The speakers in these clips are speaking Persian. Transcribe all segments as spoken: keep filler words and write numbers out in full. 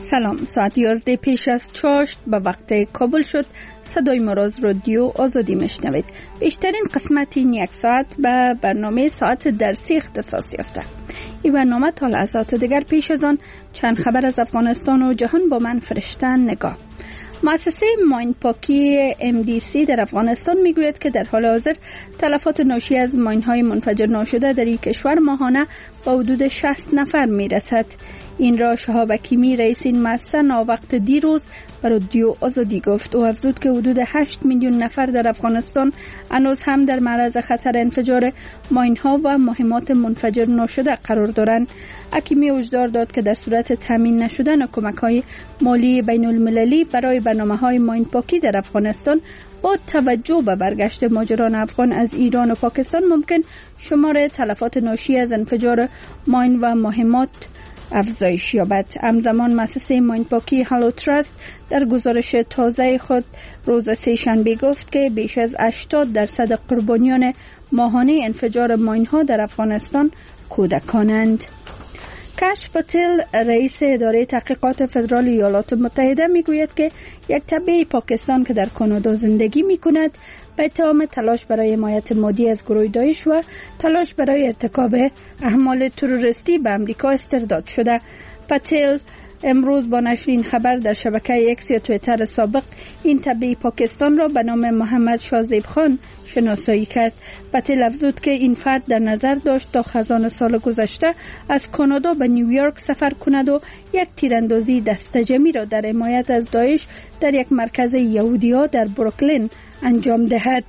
سلام، ساعت یازده پیش از چاشت به وقت کابل شد. صدای ما را از رادیو آزادی میشنوید. بیشترین قسمت این یک ساعت به برنامه ساعت درسی اختصاص یافته. این برنامه تا لحظات دیگر پیش از آن چند خبر از افغانستان و جهان با من فرشته نگاه. مؤسسه ماین پاکی ام دی سی در افغانستان میگوید که در حال حاضر تلفات ناشی از ماین های منفجر ناشده در این کشور ماهانه با حدود شصت نفر میرسد. این را شهاب حکیمی رئیس این مؤسسه ناوقت دیروز به رادیو آزادی گفت. او افزود که حدود هشت میلیون نفر در افغانستان هنوز هم در معرض خطر انفجار ماین ها و مهمات منفجر ناشده قرار دارند. حکیمی هشدار داد که در صورت تامین نشدن کمک های مالی بین المللی برای برنامه های ماین پاکی در افغانستان با توجه به برگشت ماجران افغان از ایران و پاکستان ممکن شمار تلفات ناشی از انفجار ماین و مهمات افزایش یابد. همزمان مؤسسه ماین پاکی هالو تراست در گزارش تازه خود روز سه شنبه گفت که بیش از هشتاد درصد قربانیان ماهانه انفجار ماین ها در افغانستان کودکانند. کش پتل رئیس اداره تحقیقات فدرال ایالات متحده میگوید که یک تبع پاکستان که در کانادا زندگی میکند به اتهام تلاش برای حمایت مادی از گروه داعش و تلاش برای ارتکاب اعمال تروریستی به امریکا استرداد شده. پتل امروز با نشر این خبر در شبکه اکس یا توییتر سابق این تبع پاکستان را به نام محمد شازیب خان شناسایی کرد. پتل افزود که این فرد در نظر داشت تا خزان سال گذشته از کانادا به نیویورک سفر کند و یک تیراندازی دسته‌جمعی را در حمایت از داعش در یک مرکز یهودی‌ها در بروکلین انجام دهد.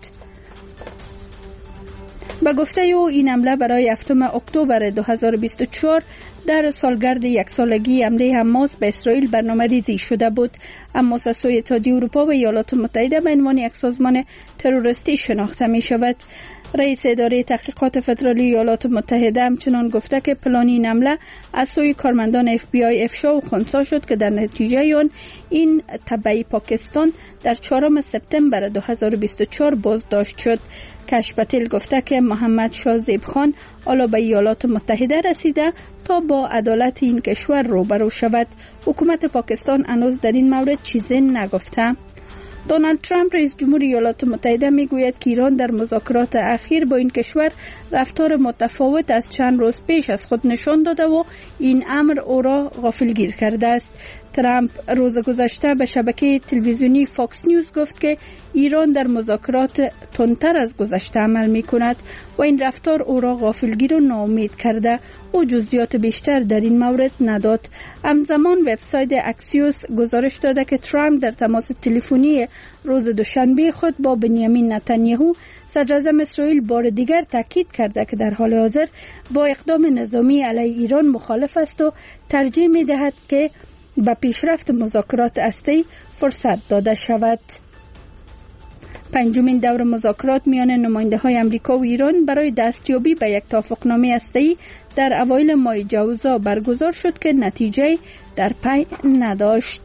به گفته او این حمله برای هفتم اکتبر دو هزار و بیست و چهار در سالگرد یک سالگی حمله حماس به اسرائیل برنامه ریزی شده بود. حماس از سوی اتحادیه اروپا و ایالات متحده به عنوان یک سازمان تروریستی شناخته می شود. رئیس اداره تحقیقات فدرالی ایالات متحده همچنان گفته که پلان این حمله از سوی کارمندان اف بی آی افشا و خنثی شد که در نتیجه آن این تبع پاکستان در چهارم سپتامبر دو هزار و بیست و چهار بازداشت شد. کش پتل گفته که محمد شازیب خان حالا به ایالات متحده رسیده تا با عدالت این کشور روبرو شود. حکومت پاکستان هنوز در این مورد چیزی نگفته. دونالد ترامپ رئیس جمهور ایالات متحده میگوید که ایران در مذاکرات اخیر با این کشور رفتار متفاوت از چند روز پیش از خود نشان داده و این امر او را غافلگیر کرده است. ترامپ روز گذشته به شبکه تلویزیونی فاکس نیوز گفت که ایران در مذاکرات تندتر از گذشته عمل می کند و این رفتار او را غافلگیر و ناامید کرده. او جزئیات بیشتر در این مورد نداد. همزمان وبسایت اکسیوس گزارش داده که ترامپ در تماس تلفنی روز دوشنبه خود با بنیامین نتانیاهو صدر اعظم اسرائیل بار دیگر تاکید کرده که در حال حاضر با اقدام نظامی علیه ایران مخالف است و ترجیح می دهد که به پیشرفت مذاکرات هسته‌ای فرصت داده شود. پنجمین دور مذاکرات میان نماینده‌های آمریکا و ایران برای دستیابی به یک توافقنامه هسته‌ای در اوایل ماه جوزا برگزار شد که نتیجه در پی نداشت.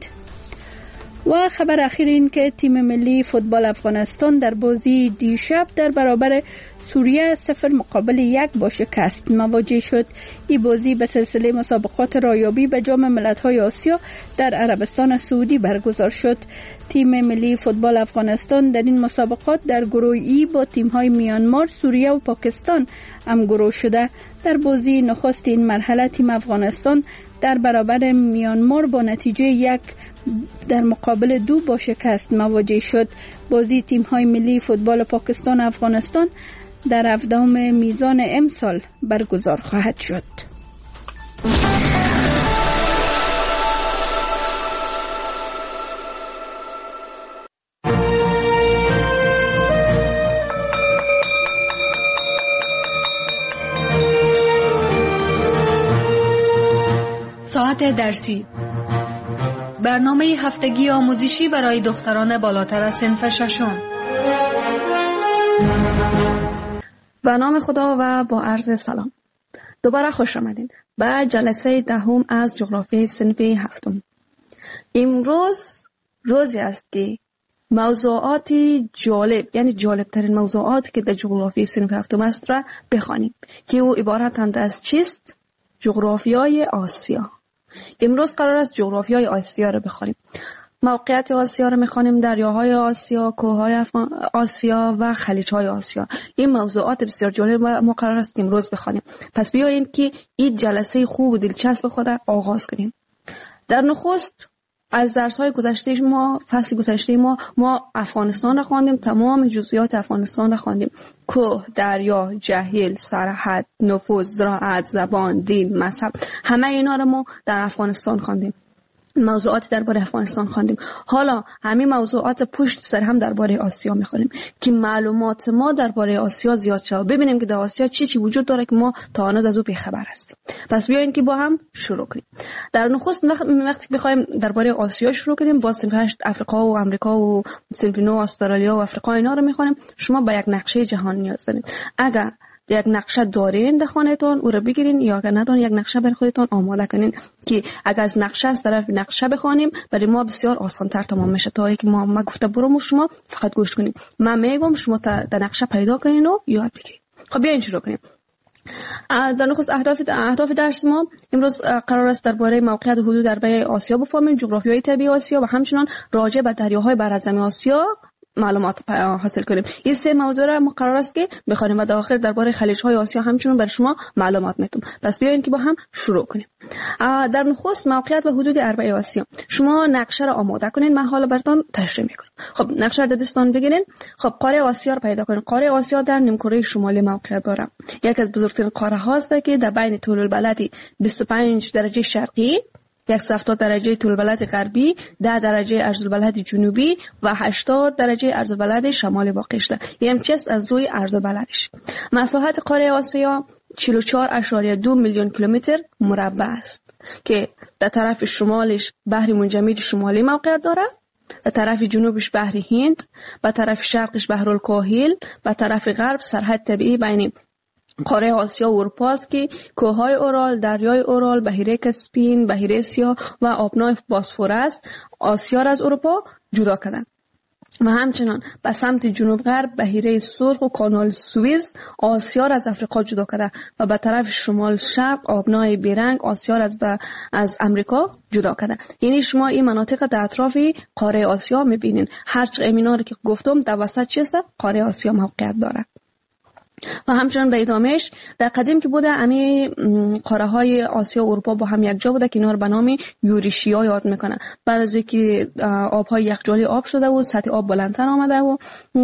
و خبر اخیر این که تیم ملی فوتبال افغانستان در بازی دیشب در برابر سوریه صفر مقابل یک با شکست مواجه شد. این بازی به سلسله مسابقات رایابی به جام ملت‌های آسیا در عربستان سعودی برگزار شد. تیم ملی فوتبال افغانستان در این مسابقات در گروه ای با تیم‌های میانمار، سوریه و پاکستان همگروه شده. در بازی نخست این مرحله تیم افغانستان در برابر میانمار با نتیجه یک در مقابل دو با شکست مواجه شد. بازی تیم‌های ملی فوتبال پاکستان و افغانستان در هفدهم میزان امسال برگزار خواهد شد. ساعت درسی، برنامه هفتگی آموزشی برای دختران بالاتر از صنف ششم. به نام خدا و با عرض سلام. دوباره خوش آمدید به جلسه دهم از جغرافی صنف هفتم. امروز روزی است که موضوعات جالب، یعنی جالب ترین موضوعات که در جغرافی صنف هفتم است را بخوانیم که او عبارتند از چیست؟ جغرافیای آسیا. امروز قرار است جغرافیای آسیا رو بخونیم. موقعیت آسیا رو می‌خوانیم، دریاهای آسیا، کوههای آسیا و خلیج‌های آسیا. این موضوعات بسیار جالب ما قرار است امروز بخوانیم. پس بیایید که این جلسه خوب و دلچسب خود آغاز کنیم. در نخست از درس‌های گذشته ما، فصل گذشته ما ما افغانستان را خواندیم، تمام جزئیات افغانستان را خواندیم. کوه، دریا، جهیل، سرحد، نفوذ، زراعت، زبان، دین، مذهب، همه اینا را ما در افغانستان خواندیم. موضوعات درباره افغانستان خواندیم. حالا همین موضوعات پشت سر هم درباره آسیا می‌خونیم که معلومات ما درباره آسیا زیاد شه، ببینیم که در آسیا چی چی وجود داره که ما تا الان از او بی‌خبر هستیم. پس بیاین که با هم شروع کنیم. در نخست وقتی بخوایم درباره آسیا شروع کنیم، با صنف هشت افریقا و آمریکا و صنف نه استرالیا و افریقا اینا رو می‌خونیم. شما با یک نقشه جهان نیاز دارید. اگر یک نقشه دارین در خانه‌تان او را بگیرین، یا اگر ندارین یک نقشه برای خودتان آماده کنین که اگر از نقشه از طرف نقشه بخوانیم برای ما بسیار آسان‌تر تمام میشه تا اینکه ما ما گفته برام شما فقط گوش کنین. من میگم شما در نقشه پیدا کنین و یاد بگیرید. خب بیاین شروع کنیم. در نخست اهداف اهداف درس ما امروز قرار است درباره موقعیت حدود اربعه آسیا بفهمیم، جغرافیای طبیعی آسیا و همچنین راجع به دریاهای برزمین آسیا معلومات حاصل کنیم. این سه موضوع را ما قرار است که بخوانیم و در آخر درباره خلیج‌های آسیا همچنین برای شما معلومات میتونم. پس بیاین که با هم شروع کنیم. در نخست موقعیت و حدود اربعه آسیا. شما نقشه را آماده کنین، من حالا براتون تشریح میکنم. خب نقشه را در دستتان بگیرین. خب قاره آسیا را پیدا کنین. قاره آسیا در نیمکره شمالی موقعیت داره. یکی از بزرگترین قاره هاست که در بین طول البلد بیست و پنج درجه شرقی، صد و هفتاد درجه طول البلد غربی، ده درجه عرض البلد جنوبی و هشتاد درجه عرض البلد شمالی واقع شده. این چیز از روی عرض البلدش. مساحت قاره آسیا چهل و چهار ممیز دو میلیون کیلومتر مربع است که در طرف شمالش بحر منجمد شمالی موقعیت داره، به طرف جنوبش بحر هند، به طرف شرقش بحر الکاهل، به طرف غرب سرحد طبیعی بین قاره آسیا و اروپا است که کوههای اورال، دریای اورال، بحیره کاسپین، بحیره سیاه و آبنای باسفورس آسیا را از اروپا جدا کردند. و همچنان به سمت جنوب غرب بحیره سرخ و کانال سوئیس آسیا را از افریقا جدا کرده و به طرف شمال شرق آبنای بیرنگ آسیا را از از امریکا جدا کرده. یعنی شما این مناطق در اطراف قاره آسیا میبینین. هر چه اینا رو که گفتم در وسط چیست؟ قاره آسیا موقعیت داره. و همچنان به ادامهش در قدیم که بوده امی قاره های آسیا و اروپا با هم یک جا بوده که اینا رو به نام یوریشیا یاد میکنن. بعد از اینکه آبهای یخچالی آب شده و سطح آب بلندتر آمده و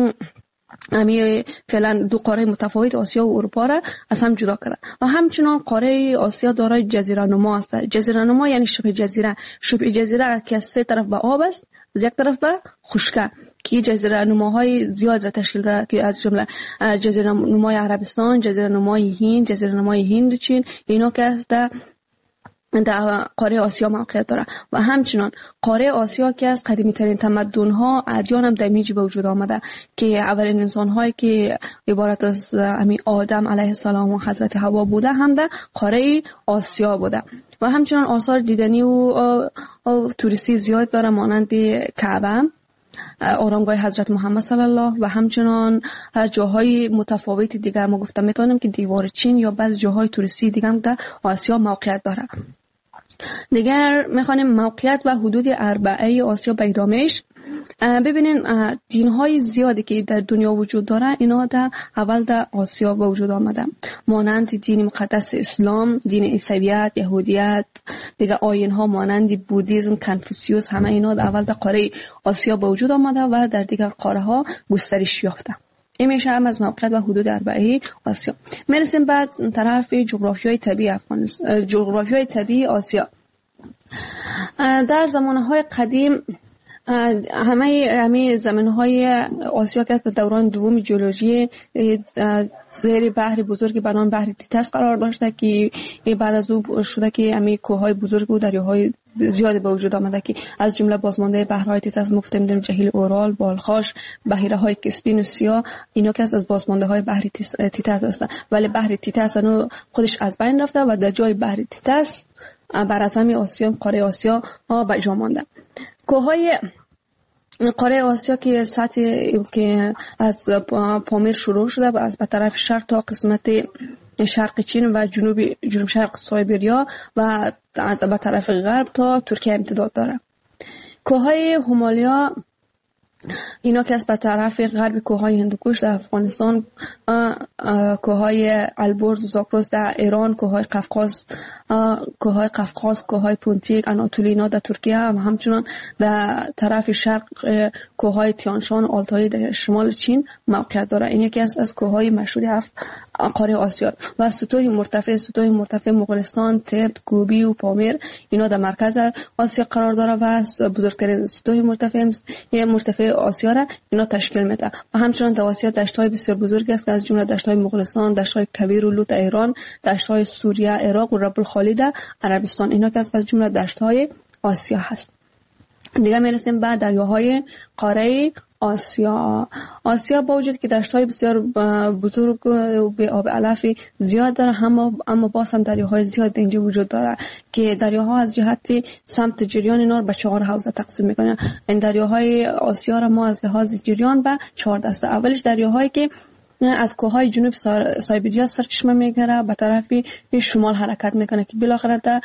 امی فعلا دو قاره متفاوت آسیا و اروپا را از هم جدا کرده. و همچنان قاره آسیا دارای جزیره نما است. جزیره نما یعنی شبه جزیره. شبه جزیره که از سه طرف به آب است، از یک طرف به خشکه، که جزیره نماهای زیاد را تشکیل داده که از جمله جزیره نمای عربستان، جزیره نمای هند، جزیره نمای هند و چین، اینا که از در در قاره آسیا موقعیت داره. و همچنان قاره آسیا که از قدیمی ترین تمدن ها ادیان هم در میج به وجود آمده که اولین انسان هایی که عبارت از امی آدم علیه السلام و حضرت حوا بوده هم در قاره آسیا بوده. و همچنان آثار دیدنی و, و, و توریستی زیاد داره مانند کعبه، آرامگاه حضرت محمد صلی الله و همچنان جاهای متفاوتی دیگر. ما گفتم میتونیم که دیوار چین یا بعض جاهای توریستی دیگر هم در آسیا موقعیت داره. دیگر میخوانیم موقعیت و حدود اربعه آسیا به ادامهش. ببینین دین‌های زیادی که در دنیا وجود داره اینا در اول در آسیا به وجود آمده، مانند دین مقدس اسلام، دین عیسویت، یهودیت، دیگه آیین‌ها مانند بودیسم، کنفوسیوس، همه اینا در اول در قاره آسیا به وجود آمده و در دیگر قاره‌ها گسترش یافته. این میشه هم از موقعیت و حدود اربعه آسیا. میرسیم بعد طرف جغرافیای طبیعی افغانستان، جغرافیای طبیعی آسیا. در زمانهای قدیم همه همه زمینهای آسیا که در دوران دوم ژئولوژی زیر بحر بزرگ به نام بحر تیتاس قرار داشته که بعد از او شده که همه کوههای بزرگ و دریاهای زیادی به وجود آمده که از جمله بازمانده بحرهای تیتاس مفته می‌دونیم جهیل اورال، بالخاش، بحیره های کاسپین و سیاه، اینا که از بازمانده های بحر تیتاس هستند. ولی بحر تیتاس انو خودش از بین رفته و در جای بحر تیتاس بر از همه آسیا، قاره آسیا ها به جا مانده. کوههای قاره آسیا که سطح که از پامیر شروع شده و از به طرف شرق تا قسمت شرق چین و جنوب جنوب شرق سایبریا و به طرف غرب تا ترکیه امتداد داره. کوههای همالیا اینا که از به طرف غرب کوههای هندوکش در افغانستان، کوههای البرز و زاگرس در ایران، کوههای قفقاز کوههای قفقاز کوههای پونتیک، آناتولی اینا در ترکیه، و همچنان در طرف شرق کوههای تیانشان و آلتایی در شمال چین موقعیت داره. این یکی از از کوههای مشهور هفت قاره آسیا. و سطوح مرتفع سطوح مرتفع مغولستان، تبت، گوبی و پامیر اینا در مرکز آسیا قرار داره و بزرگترین سطوح مرتفع مرتفع آسیا را اینا تشکیل میده. و همچنان در آسیا دشت‌های بسیار بزرگی است که از جمله دشت‌های مغولستان، دشت‌های کویر و لوت ایران، دشت‌های سوریه، عراق و رب الخالی در عربستان اینا که از جمله دشت‌های آسیا هست. دیگه میرسیم به دریاهای قاره آسیا. آسیا با وجود که دشت‌های بسیار بزرگ و به آب علفی زیاد داره، اما اما باز هم دریاهای زیاد اینجا وجود داره که دریاها از جهت سمت جریان اینا به چهار حوزه تقسیم میکنن. این دریاهای آسیا را ما از لحاظ جریان به چهار دسته. اولش دریاهایی که از کوههای جنوب سایبریا سرچشمه میگیره به طرف شمال حرکت میکنه که بالاخره در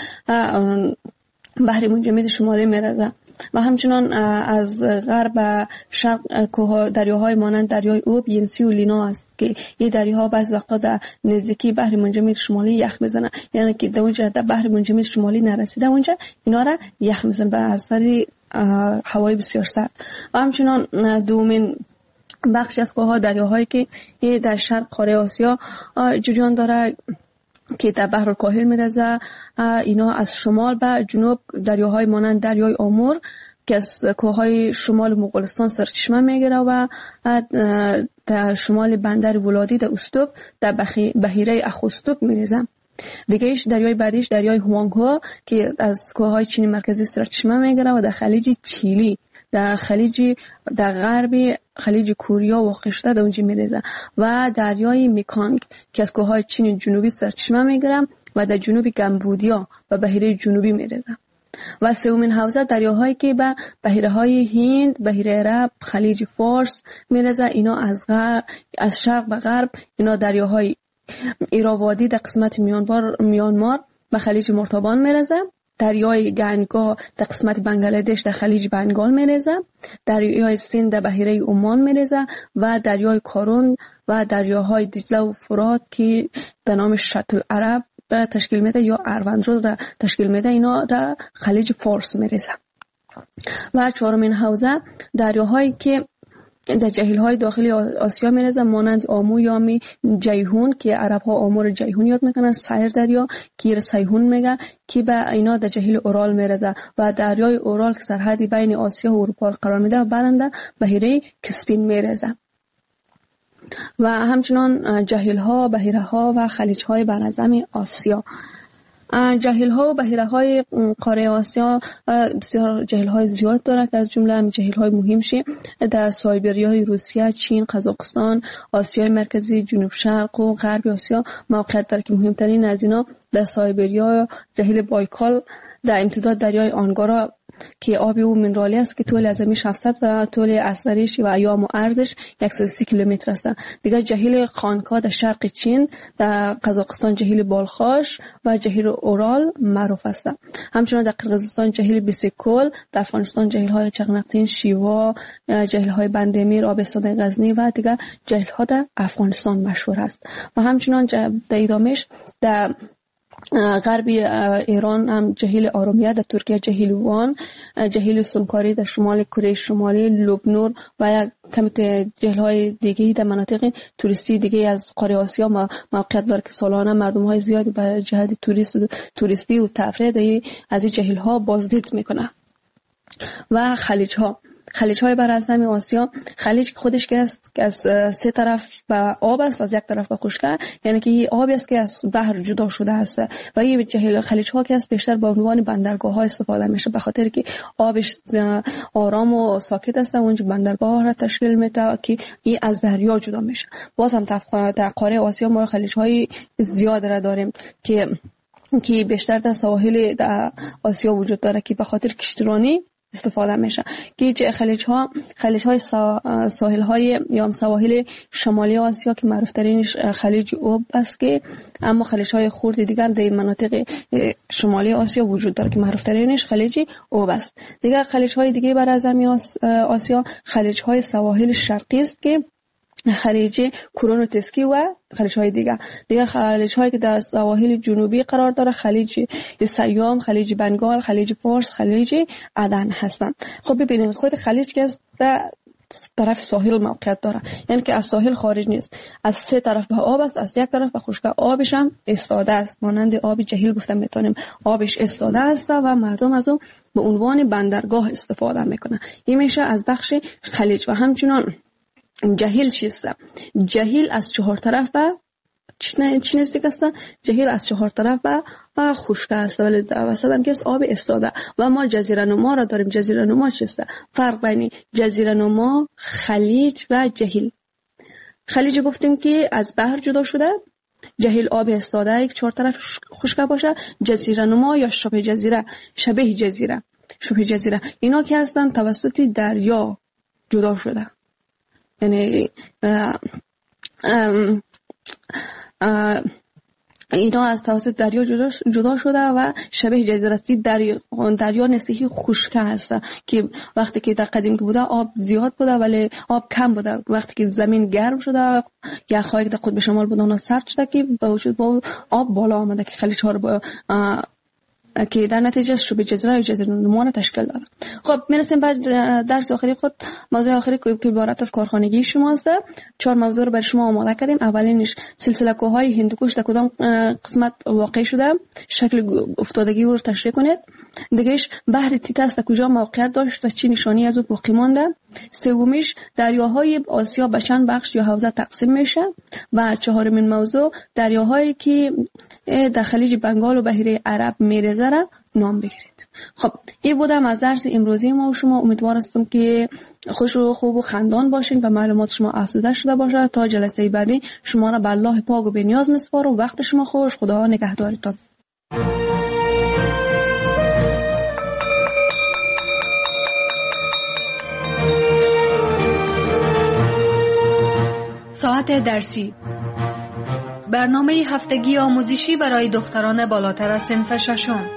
بحر منجمد شمالی میرسه. و همچنان از غرب شرق کوه دریاهای مانند دریای اوب، ینسی و لینا است که این دریاها بعضی وقتا در نزدیکی بحر منجمد شمالی یخ میزنه، یعنی که در اونجا در بحر منجمد شمالی نرسیده اونجا اینا را یخ میزنه به اثر هوای بسیار سرد. و همچنان دومین بخش از کوهها دریاهایی که در شرق قاره آسیا جریان داره که در بحر الکاهل میرزه، اینا از شمال به جنوب دریاهای مانند دریای آمور که از کوههای شمال مغولستان سرچشمه میگیره و در شمال بندر ولادی در استوب در بحیره اخوستوب میرزه. دیگه ایش دریای بعدیش دریای هوانگهو که از کوههای چین مرکزی سرچشمه میگیره و در خلیج چیلی در خلیج در غربی خلیج کوریا واقع شده در اونجا میرزه. و دریای میکانگ که از کوههای چین جنوبی سرچشمه میگیره و در جنوب کمبودیا و بحیره جنوبی میرزه. و سومین حوزه دریاهایی که به بحیره های هند، بحیره عرب، خلیج فارس میرزه. اینا از غرب از شرق به غرب اینا دریاهای ایراوادی در قسمت میانمار میانمار به خلیج مرتبان میرزه. دریای گنگا در قسمت بنگلادش در خلیج بنگال میرزه. دریای سیند در بحیره عمان میرزه و دریای کارون و دریاهای دجله و فرات که به نام شط العرب تشکیل میده یا اروندرود را تشکیل میده اینا در خلیج فارس میرزه. و چهارمین حوزه دریاهایی که در جهیل‌های داخلی آسیا میرزه مانند آمو یا می جیهون که عرب‌ها آمور جیهون یاد میکنن، سایر دریا که سیهون میگن که به اینا در جهیل اورال میرزه و دریای اورال که سرحدی بین آسیا و اروپا قرار میده و بعداً بحیره کسپین میرزه. و همچنان جهیل‌ها، بحیره‌ها و خلیج‌های برعظم آسیا. جهیل‌ها و بحیره‌های قاره آسیا بسیار جهیل‌های زیاد دارد که از جمله هم جهیل‌های مهمشی در سایبریای روسیه، چین، قزاقستان، آسیای مرکزی، جنوب شرق و غرب آسیا موقعیت دارد که مهمترین از اینا در سایبریا جهیل بایکال در امتداد دریای آنگارا که آبی او منرالی است که طول ازمیش هفتصد و طول اصغریش و ایام و عرضش صد و سی کیلومتر است. دیگر جهیل خانکا در شرق چین، در قزاقستان جهیل بالخاش و جهیل اورال معروف است. همچنین در قرقیزستان جهیل بیسیکول، در افغانستان جهیل های چغنقتین، شیوا، جهیل های بندمیر، آبستان غزنی و دیگر جهیل ها در افغانستان مشهور است. و همچنین در ادامهش در غربی ایران هم جهیل آرومیه، در ترکیه جهیل وان، جهیل سونکاری در شمال کره شمالی، لوبنور و کمی جهیل های دیگه در مناطق توریستی دیگه از قاره آسیا موقعیت داره که سالانه مردم های زیادی به جهت توریست و توریستی و تفریح از این جهیل ها بازدید میکنه. و خلیج ها خلیج های برعظم آسیا، خلیج خودش که است که از سه طرف به آب است، از یک طرف به خشکی، یعنی که این آبی است که از بحر جدا شده است و این جهیل خلیج ها که است بیشتر به عنوان بندرگاه ها استفاده میشه به خاطر که آبش آرام و ساکت است و اونجا بندرگاه را تشکیل میده که این از دریا جدا میشه. باز هم در قاره آسیا ما خلیج های زیاد را داریم که که بیشتر در سواحل در آسیا وجود داره که به خاطر کشتیرانی استفاده میشه که چه خلیج ها خلیج های ساحل های یا سواحل شمالی آسیا که معروف ترینش خلیج اوب است که اما خلیج های خرد دیگر در مناطق شمالی آسیا وجود داره که معروف ترینش خلیج اوب است. دیگر خلیج های دیگه بر از آسیا خلیج های سواحل شرقی است که خلیج کرونوتسکی و خلیج های دیگر دیگر خلیج هایی که در سواحل جنوبی قرار داره خلیج سیام، خلیج بنگال، خلیج فارس، خلیج عدن هستند. خب ببینید خود خلیج که در طرف ساحل موقعیت داره، یعنی که از ساحل خارج نیست، از سه طرف به آب است، از یک طرف به خشکی. آبش هم استاده است، مانند آب جهیل گفتم میتونیم آبش استاده است و مردم از اون به عنوان بندرگاه استفاده میکنن. این میشه از بخش خلیج. و همچنان جهیل چیست؟ جهیل از چهار طرف به چی نزدیک است؟ جهیل از چهار طرف به خشک است ولی وسط هم که است آب استاده. و ما جزیره نما را داریم. جزیره نما چیست؟ فرق بین جزیره نما، خلیج و جهیل. خلیج گفتیم که از بحر جدا شده، جهیل آب استاده یک چهار طرف خشک باشه، جزیره نما یا شبه جزیره، شبه جزیره، شبه جزیره اینا که هستن توسط دریا جدا شده، یعنی اه اه اه اینا از توسط دریا جدا, جدا شده و شبه جزیره‌ای دریا دریا نسبی خشک هست که وقتی که در قدیم که بوده آب زیاد بوده ولی آب کم بوده. وقتی که زمین گرم شده یا خواهی که قطب شمال بوده اونا سرد شده که با وجود با آب بالا آمده که خلیج ها رو با که در نتیجه شبه جزیره و جزیره نما تشکیل داره. خب میرسیم به درس آخری خود. موضوع آخری که عبارت از کارخانگی شماست. چهار موضوع رو برای شما آماده کردیم. اولینش سلسله کوههای هندوکش در کدام قسمت واقع شده، شکل افتادگی رو تشریح کنید. دیگهش بحر تیتاس در کجا موقعیت داشت و چه نشانی از او باقی مانده. سومیش دریاهای آسیا به چند بخش یا حوزه تقسیم میشه. و چهارمین موضوع دریاهایی که در خلیج بنگال و بحیره عرب میریزه را نام بگیرید. خب این بودم از درس امروزی ما و شما. امیدوار هستم که خوش و خوب و خندان باشین و معلومات شما افزوده شده باشه. تا جلسه بعدی شما را به الله پاک و بی‌نیاز میسپارم. وقت شما خوش. خدا نگهدارتان. ساعت درسی، برنامه هفتگی آموزشی برای دختران بالاتر از صنف ششم.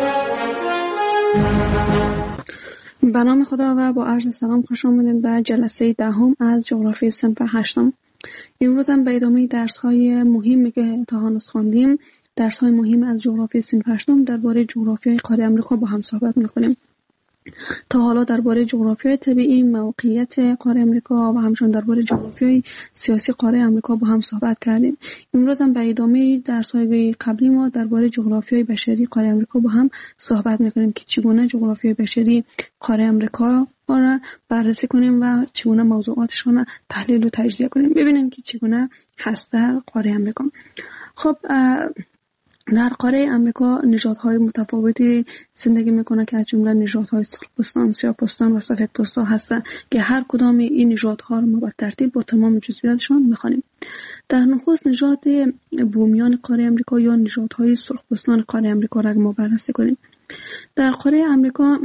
به نام خدا و با عرض سلام خوش آمدید به جلسه دهم از جغرافی صنف هشتم. امروز هم به ادامه درس های مهمی که تا هنوز خواندیم، درس های مهم از جغرافی صنف هشتم درباره جغرافیای قاره آمریکا با هم صحبت می‌کنیم. تا حالا درباره جغرافیای طبیعی، موقعیت قاره آمریکا و همچنین درباره جغرافیای سیاسی قاره آمریکا با هم صحبت کردیم. امروز هم به ادامه درس‌های قبلی ما درباره جغرافیای بشری قاره آمریکا با هم صحبت می‌کنیم که چگونه جغرافیای بشری قاره آمریکا را بررسی کنیم و چگونه موضوعاتشون را تحلیل و تجزیه کنیم، ببینیم که چگونه هست در قاره آمریکا. خب در قاره آمریکا نژادهای متفاوتی زندگی میکنه که از جمله نژادهای سرخپوستان، سیاه‌پوستان و سفیدپوستان هستند که هر کدام این نژادها رو ما به ترتیب با تمام جزئیاتشون میخوانیم. در نخست نژاد بومیان قاره آمریکا یا نژادهای سرخپوستان قاره آمریکا را ما بررسی کنیم. در قاره آمریکا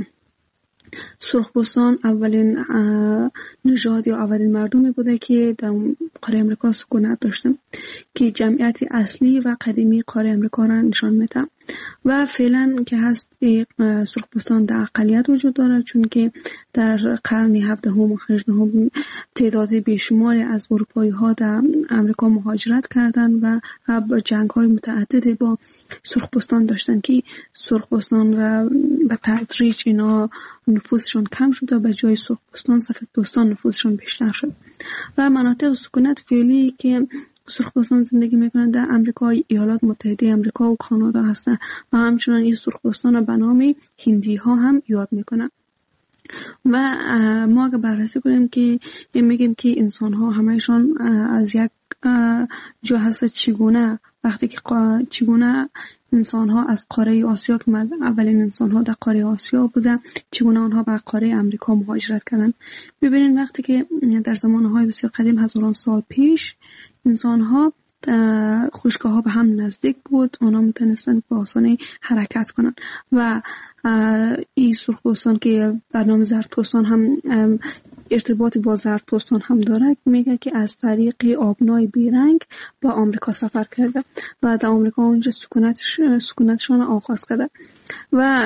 سرخپوستان اولین نژاد یا اولین مردمی بوده که در قاره آمریکا سکونت داشته که جمعیت اصلی و قدیمی قاره آمریکا را نشان میده و فعلا که هست سرخپوستان در اقلیت وجود دارد، چون که در قرن هفدهم و هجدهم تعداد بیشماری از اروپایی ها در آمریکا مهاجرت کردند و جنگ های متعددی با سرخپوستان داشتند که سرخپوستان را به تدریج اینا نفوذشون کم شد و به جای سرخپوستان سفیدپوستان نفوذشون بیشتر شد و مناطق سکونت فعلی که سرخپوستان زندگی میکنند در امریکا، ایالات متحده امریکا و کانادا هستند و همچنان این سرخپوستان را به نام هندی ها هم یاد میکنند. و ما اگه بررسی کنیم که میگیم که انسان ها همهشان از یک جا هست، چگونه وقتی که چگونه انسان ها از قاره آسیا که اولین انسان ها در قاره آسیا بودن چگونه آنها به قاره امریکا مهاجرت کردند. ببینید وقتی که در زمانهای بسیار قدیم هزاران سال پیش انسان ها خشک‌ها به هم نزدیک بود، اونا میتونستن به آسانی حرکت کنن و این سرخپوستان که برنامه زرتپوستان هم ارتباط با زرتپوستان هم داره، میگه که از طریق آبنای بیرنگ با آمریکا سفر کرده و در آمریکا اونجا سکونتش سکونتشون آغاز کرده و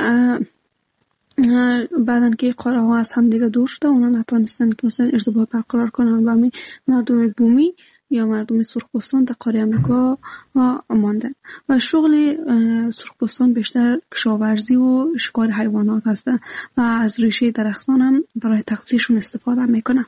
بعدن که قاره ها از هم دیگه دور شده، اونا نتونستن که مثلا ارتباط برقرار کنن و مردم بومی یا مردم سرخپوستان در قاره آمریکا ماندن و شغل سرخپوستان بیشتر کشاورزی و شکار حیوانات هستن و از ریشه درختان هم برای تغذیه‌شون استفاده میکنن.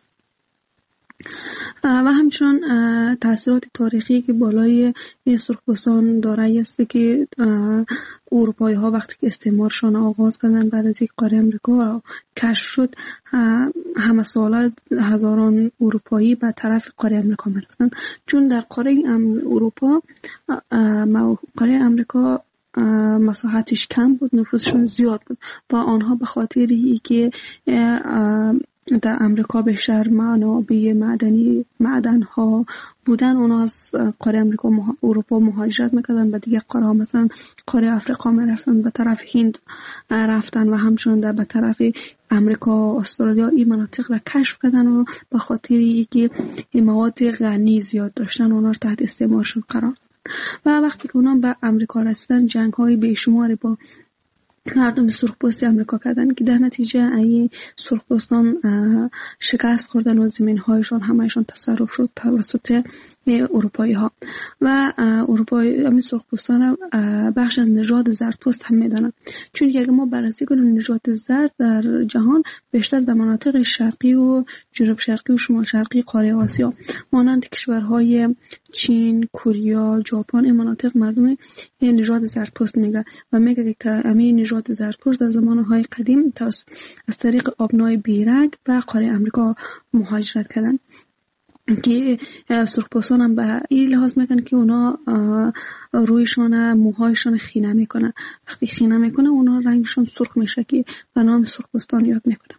و همچنان تاثیرات تاریخی که بالای سرخپوستان داره است که اروپایی ها وقتی که استعمارشان آغاز کردن بعد از یک قاره امریکا کشف شد، همه ساله هزاران اروپایی به طرف قاره امریکا میرفتن، چون در قاره اروپا قاره امریکا مساحتش کم بود، نفوسشون زیاد بود و آنها به خاطر ای که در امریکا بیشتر منابع معدنی معدن ها بودن، اونا از قاره امریکا مح... اروپا مهاجرت میکردن به دیگه قاره ها، مثلا قاره افریقا میرفتن، به طرف هند رفتن و همچنان در به طرف امریکا استرالیا این مناطق را کشف کردن و به خاطر اینکه مواد غنی زیاد داشتن اونا رو تحت استعمارشون قرار و وقتی که اونا به امریکا رسیدن جنگ های بیشماری با مردم سرخپوستی امریکا کردن که در نتیجه این سرخپوستان شکست خوردن و زمین هایشان همهشان تصرف شد توسط اروپایی ها و اروپایی همین سرخپوستان بخش نژاد زردپوست هم میدانن، چون که اگه ما بررسی کنیم نژاد زرد در جهان بیشتر در مناطق شرقی و جنوب شرقی و شمال شرقی قاره آسیا مانند کشورهای چین، کره، ژاپن، این مناطق مردم نژاد زردپوست میگه و میگه که همین نژاد زردپوست در زمانهای قدیم از طریق آبنای بیرنگ به قاره امریکا مهاجرت کردن که سرخپوستان هم به این لحاظ میکنن که اونا رویشان موهایشان خینه میکنن، وقتی خینه میکنه اونا رنگشان سرخ میشه که به نام سرخپوستان یاد میکنن.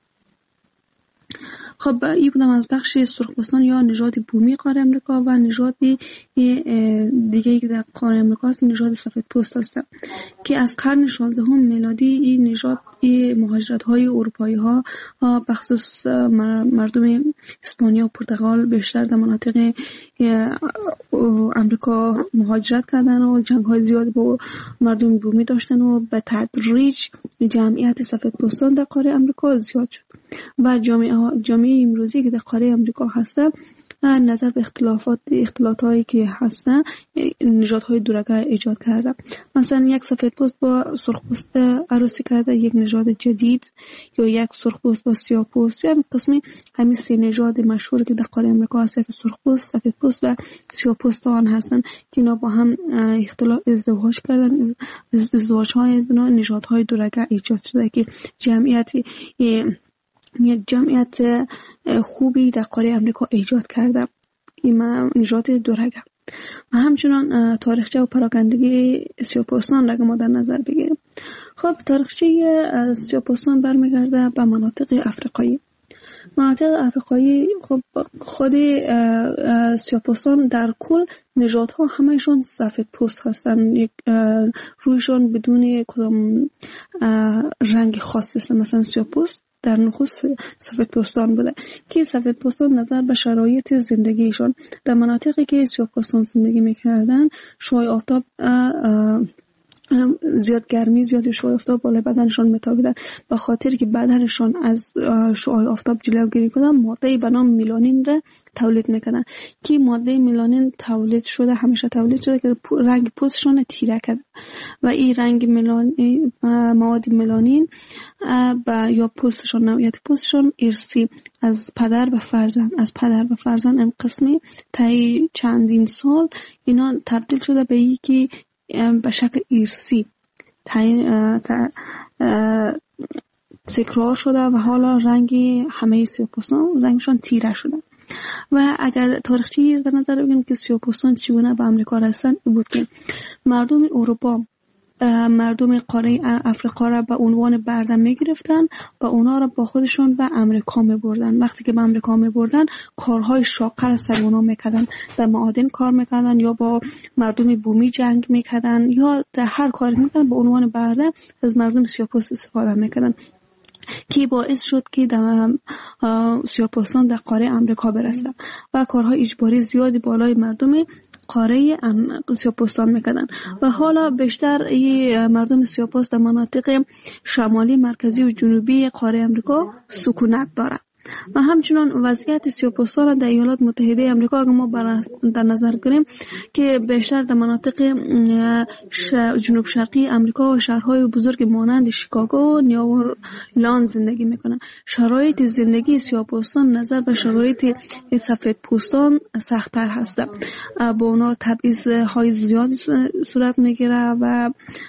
خب این بودم از بخش سرخپوستان یا نژاد بومی قاره امریکا و نژاد دیگه که در قاره امریکا است نژاد سفیدپوست است که از قرن شانزدهم میلادی این نژاد مهاجرت های اروپایی ها بخصوص مردم اسپانیا و پرتغال بیشتر در مناطق امریکا مهاجرت کردن و جنگ های زیاد با مردم بومی داشتن و به تدریج جمعیت سفیدپوستان در قاره امریکا زیاد شد و جامعه جامعه امروزی که در قاره امریکا هسته نظر به اختلافات اختلاطایی که هستن نژادهای دورگه ایجاد کرده. مثلا یک سفیدپوست با سرخپوست عروسی کرده، یک نژاد جدید، یا یک سرخپوست با سیاه‌پوست، یا همین قسمی همین سه نژاد مشهور که در قاره امریکا هست، سرخپوست، سفیدپوست و سیاه‌پوست آن هستن که اینا با هم اختلاط ازدواج کردن. ازدواج‌های از بنا نژادهای دورگه ایجاد شده که جمعیتی یک جمعیت خوبی در قاره امریکا ایجاد کرده، این نژاد دورگه. و همچنان تاریخچه و پراکندگی سیاه‌پوستان را ما در نظر بگیریم. خب تاریخچه سیاه‌پوستان برمیگرده به مناطق افریقایی. مناطق افریقایی خب خود سیاه‌پوستان در کل نژادها همهشون سفیدپوست هستن، یک رویشون بدون کدام رنگ خاصی است. مثلا سیاه‌پوست در نخست سفیدپوستان بوده که سفیدپوستان نظر به شرایط زندگیشون در مناطقی که سیاه‌پوستان زندگی میکردن شعاع آفتاب زیاد گرمی زیاد شعاع آفتاب بالای بدنشان میتابیدن، به خاطر که بدنشان از شعاع آفتاب جلوگیری کنن ماده به نام میلانین را تولید میکنن که ماده میلانین تولید شده همیشه تولید شده که رنگ پوستشون تیره کرده و این رنگ میلانین مواد میلانین با یا پوستشون نوعیت پوستشون ارثی از پدر به فرزند از پدر به فرزند این قسمی تا چندین سال اینا تبدیل شده به این که به شکل ارثی تکرار شده و حالا رنگی همه سیاه‌پوستان رنگشان تیره شده. و اگر تاریخچه‌ای در نظر بگیریم که سیاه‌پوستان چگونه به امریکا رسیدن، بود که مردم اروپا مردم قاره افریقا را به عنوان برده می گرفتن و اونا را با خودشون به امریکا می بردن. وقتی که به امریکا می بردن کارهای شاقه را سر اونا می کردن، در معادن کار می کردن یا با مردم بومی جنگ می کردن یا در هر کاری می کردن. به عنوان برده از مردم سیاه‌پوست استفاده می کردن که باعث شد که در سیاه‌پوستان در قاره امریکا برسن و کارهای اجباری زیادی بالای مردم قاره سیاه‌پوستان میکردن و حالا بیشتر این مردم سیاه‌پوست در مناطق شمالی، مرکزی و جنوبی قاره امریکا سکونت دارند. و همچنان وضعیت سیاه‌پوستان در ایالات متحده آمریکا اگر ما در نظر گیریم که بیشتر در مناطق جنوب شرقی آمریکا و شهرهای بزرگ مانند شیکاگو و نیوورلند زندگی میکنند. شرایط زندگی سیاه‌پوستان نظر به شرایط سفیدپوستان سخت‌تر هست. با اونا تبعیض های زیادی صورت میگیره و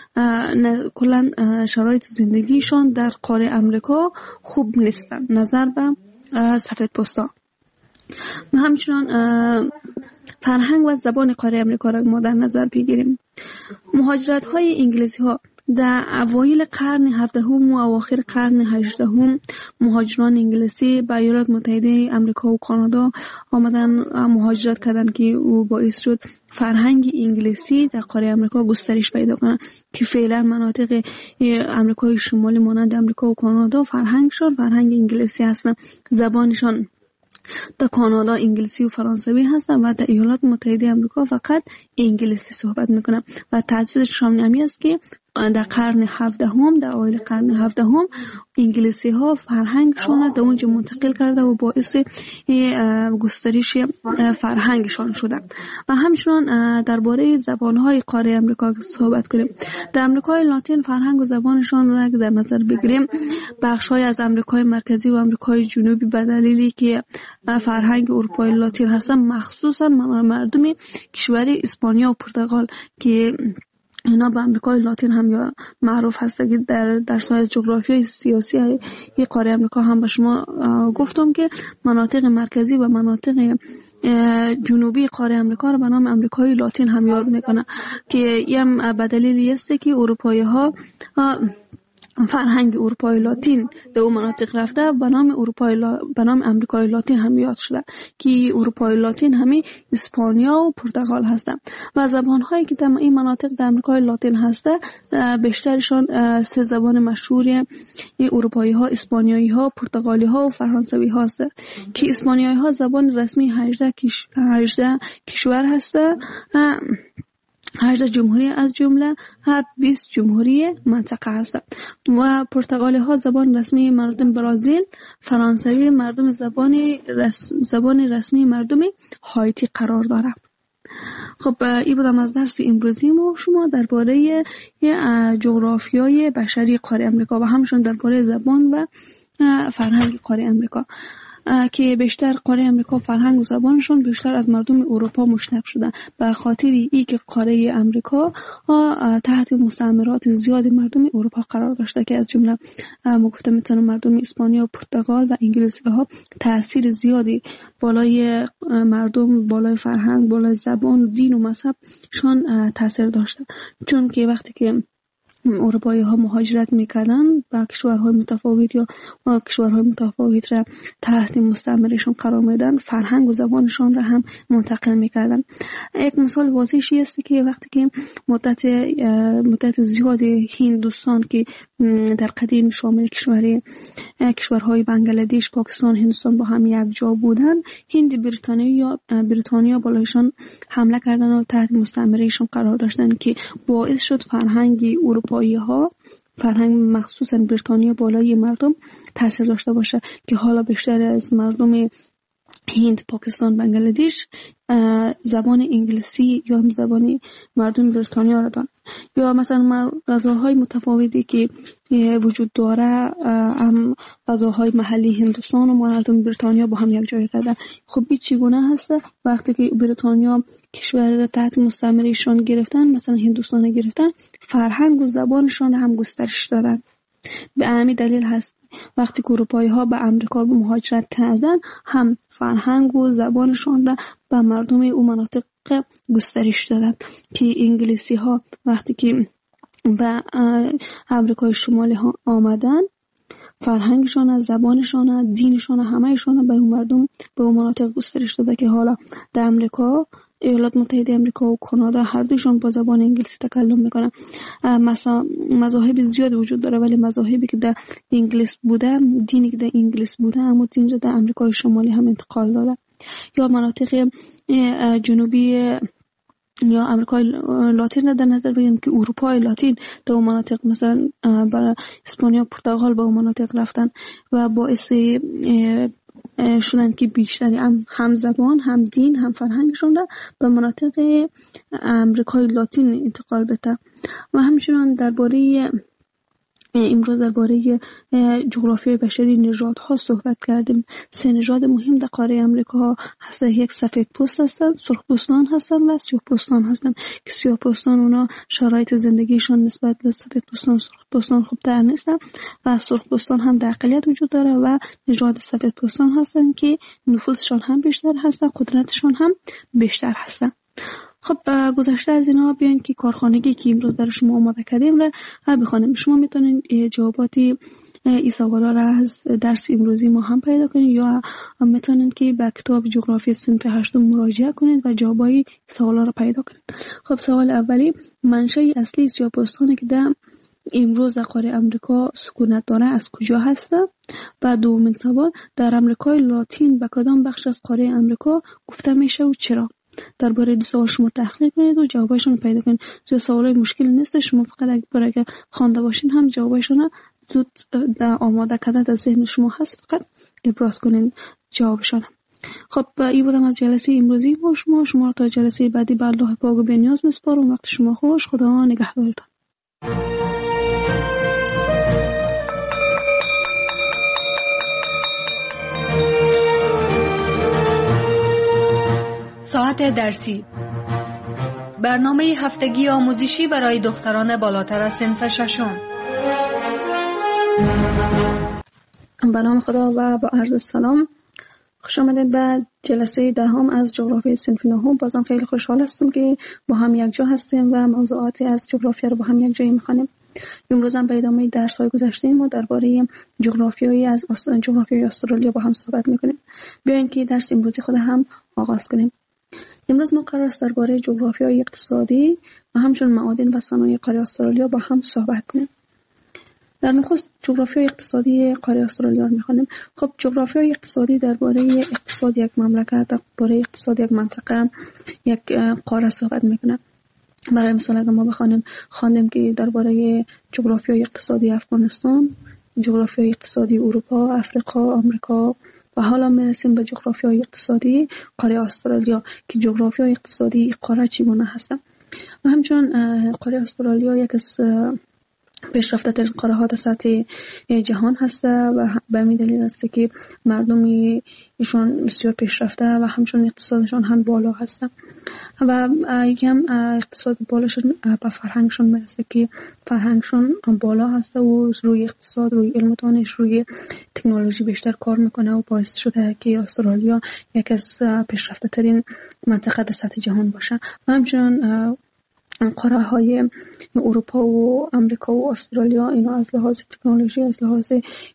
کلا شرایط زندگیشان در قاره آمریکا خوب نیستن نظر به سفیدپوستان. و همچنان فرهنگ و زبان قاره آمریکا را ما در نظر بگیریم. مهاجرت های انگلیسی ها در اوایل قرن هفدهم و اواخر قرن هجدهم مهاجران انگلیسی به ایالات متحده آمریکا و کانادا آمدن مهاجرت کردند که او باعث شد فرهنگ انگلیسی در قاره آمریکا گسترش پیدا کنه که فعلا مناطق آمریکای شمالی مانند آمریکا و کانادا فرهنگشان فرهنگ انگلیسی هستند. زبانشان در کانادا انگلیسی و فرانسوی هستند و در ایالات متحده آمریکا فقط انگلیسی صحبت میکنند و تأثیرشان همی است که در قرن هفدهم در اوایل قرن هفدهم انگلیسی ها فرهنگشان در اونجا منتقل کرده و باعث گسترش فرهنگشان شده. و همچنان درباره زبانهای قاره آمریکا صحبت کنیم. در آمریکای لاتین فرهنگ و زبانشان را در نظر بگیریم، بخش‌های از آمریکای مرکزی و آمریکای جنوبی به دلیلی که فرهنگ اروپای لاتین هستند، مخصوصا مردم کشور اسپانیا و پرتغال که اینا به آمریکای لاتین هم یا معروف هست که در در سایه جغرافیای سیاسی ای قاره آمریکا هم به شما گفتم که مناطق مرکزی و مناطق جنوبی قاره آمریکا رو به نام آمریکای لاتین هم یاد میکنه که این به دلیلی است که اروپایی ها فرهنگ اروپای لاتین در اون مناطق رفته به نام اروپای لا... به نام آمریکای لاتین هم یاد شده که اروپای لاتین همین اسپانیا و پرتغال هستند و زبان‌هایی که در این مناطق در آمریکای لاتین هسته بیشترشان سه زبان مشهور اروپایی ها، اسپانیایی ها، پرتغالی ها و فرانسوی ها هست که اسپانیایی ها زبان رسمی هجده کش... هجده کشور هسته، هجده جمهوری از جمله بیست جمهوری منطقه هست و پرتغالی ها زبان رسمی مردم برزیل، فرانسوی مردم زبان رس... زبان رسمی مردم هایتی قرار داره. خب این بودم از درس امروزی ما شما درباره جغرافیای بشری قاره آمریکا و همچنین درباره زبان و فرهنگ قاره آمریکا که بیشتر قاره آمریکا فرهنگ و زبانشون بیشتر از مردم اروپا مشتق شدن به خاطر ای که قاره آمریکا تحت مستعمرات زیاد مردم اروپا قرار داشته که از جمله ما گفتم میتونم مردم اسپانیا و پرتغال و انگلیسی ها تاثیر زیادی بالای مردم، بالای فرهنگ، بالای زبان، دین و مذهب شان تاثیر داشته، چون که وقتی که اروپایی ها مهاجرت میکردن با کشورهای متفاوت یا کشورهای متفاوت را تحت مستعمرهشون قرار میدن، فرهنگ و زبانشان را هم منتقل میکردن. یک مثال واضحی است که وقتی که مدت مدت زیاد هندوستان که در قدیم شامل کشور کشورهای بنگلادش، پاکستان، هندوستان با هم یک جا بودن، هند بریتانیا یا بریتانیا بالایشان حمله کردن و تحت مستعمرهشون قرار داشتن که باعث شد فرهنگ اروپایی ها، فرهنگ مخصوصا بریتانیا بالای مردم تاثیر داشته باشه که حالا بیشتر از مردم هند، پاکستان، بنگلادش زبان انگلیسی یا هم زبان مردم بریتانیا را دارن. یا مثلا غذاهای متفاوتی که وجود داره هم غذاهای محلی هندوستان و مردم بریتانیا با هم یک جای کردن. خب این چگونه هست؟ وقتی که بریتانیا کشور را تحت مستعمرهشان گرفتن، مثلا هندوستان گرفتن، فرهنگ و زبانشان هم گسترش دادن. به همین دلیل هست وقتی که اروپایی ها به امریکا مهاجرت کردن هم فرهنگ و زبانشان را به مردم اون مناطق گسترش دادن که انگلیسی ها وقتی که و امریکای شمالی ها آمدن، فرهنگشان، زبانشان، دینشان، همهشان به اون مردم به اون مناطق گسترش داده که حالا در امریکا، ایالات متحده امریکا و کانادا هر دوشون با زبان انگلیسی تکلم میکنن. مثلا مذاهب زیاد وجود داره، ولی مذاهبی که در انگلیس بوده، دینی که در انگلیس بوده، اما دین در امریکای شمالی هم انتقال داده. یا مناطق جنوبی یا امریکای لاتین در نظر بگیریم که اروپای لاتین در اون مناطق، مثلا برای اسپانیا، پرتغال به اون مناطق رفتن و باعث شدن که بیشتری هم زبان، هم دین، هم فرهنگشون را به مناطق امریکای لاتین انتقال بده. و همچنان درباره امروز درباره جغرافیای بشری نژادها صحبت کردیم. سه نژاد مهم در قاره امریکا هست. یک سفید پوست هستن، سرخ پوستان هستن و سیاه پوستان هستن که سیاه پوستان اونا شرایط زندگیشون نسبت به سفید پوستان، سرخ پوستان خوبتر نیستن و سرخ پوستان هم در اقلیت وجود داره و نژاد سفید پوستان هستن که نفوذشون هم بیشتر هستن، قدرتشون هم بیشتر هستن. خب گذشته از اینا بیاین که کارخانگی که امروز برای شما آماده کردیم را بخونیم. شما میتونین جواباتی این سوالا را از درس امروزی ما هم پیدا کنید یا میتونین که به کتاب جغرافی صنف هشتم مراجعه کنید و جوابای سوالا را پیدا کنید. خب سوال اولی، منشأ اصلی سیاه‌پوستانی که در امروز در قاره امریکا سکونت داره از کجا هسته؟ و دومین سوال، در امریکای لاتین به کدام بخش از قاره امریکا گفته میشه و چرا؟ درباره دو سوال شما تحقیق کنید و جوابشون رو پیدا کنید. زیاد سوالای مشکل نیست، شما فقط اگه برای که خوانده باشین هم جوابشون زود در آماده کرده در ذهن شما هست، فقط ابراز کنید جوابشون. خب این بودم از جلسه امروزی با شما. شما تا جلسه بعدی به الله پاک و بی‌نیاز میسپارم. وقت شما خوش. خدا نگهدارتان. ساعت درسی، برنامه هفتگی آموزشی برای دختران بالاتر از صنف ششم. به نام خدا و با عرض سلام، خوش آمدید به جلسه دهم از جغرافی صنف نهم. بازم خیلی خوشحال هستم که با هم یک جا هستیم و موضوعاتی از جغرافیا رو با هم یک جایی می‌خوانیم. امروز هم به ادامه درس‌های گذشته ما درباره جغرافیایی از جغرافیای استرالیا با هم صحبت می‌کنیم. بیاین که درس امروزی خود هم آغاز کنیم. امروز ما قرار است درباره جغرافیای اقتصادی و همچنین معادن و صنایع قاره استرالیا با هم صحبت کنیم. در نخست جغرافیای اقتصادی قاره استرالیا رو می‌خوانیم. خب جغرافیای اقتصادی درباره اقتصاد یک مملکت، درباره اقتصاد یک منطقه، یک قاره صحبت می‌کنه. برای مثال اگه ما بخوانیم خواندیم که درباره جغرافیای اقتصادی افغانستان، جغرافیای اقتصادی اروپا، افریقا، آمریکا و حالا میرسیم به جغرافیای اقتصادی قاره استرالیا که جغرافیای اقتصادی قاره چگونه هست. و همچنین قاره استرالیا یک از پیشرفته ترین قاره ها در سطح جهان هست و به همین دلیل است که مردم ایشون بسیار پیشرفته و همچنین اقتصادشون هم بالا هست و یکم اقتصاد بالاشون به فرهنگشون میرسه که فرهنگشون بالا هست و روی اقتصاد، روی علم و دانش، روی تکنولوژی بیشتر کار میکنه و باعث شده که استرالیا یک از پیشرفته ترین منطقه در سطح جهان باشه. و همچنین قاره های اروپا و امریکا و استرالیا اینا از لحاظ تکنولوژی، از لحاظ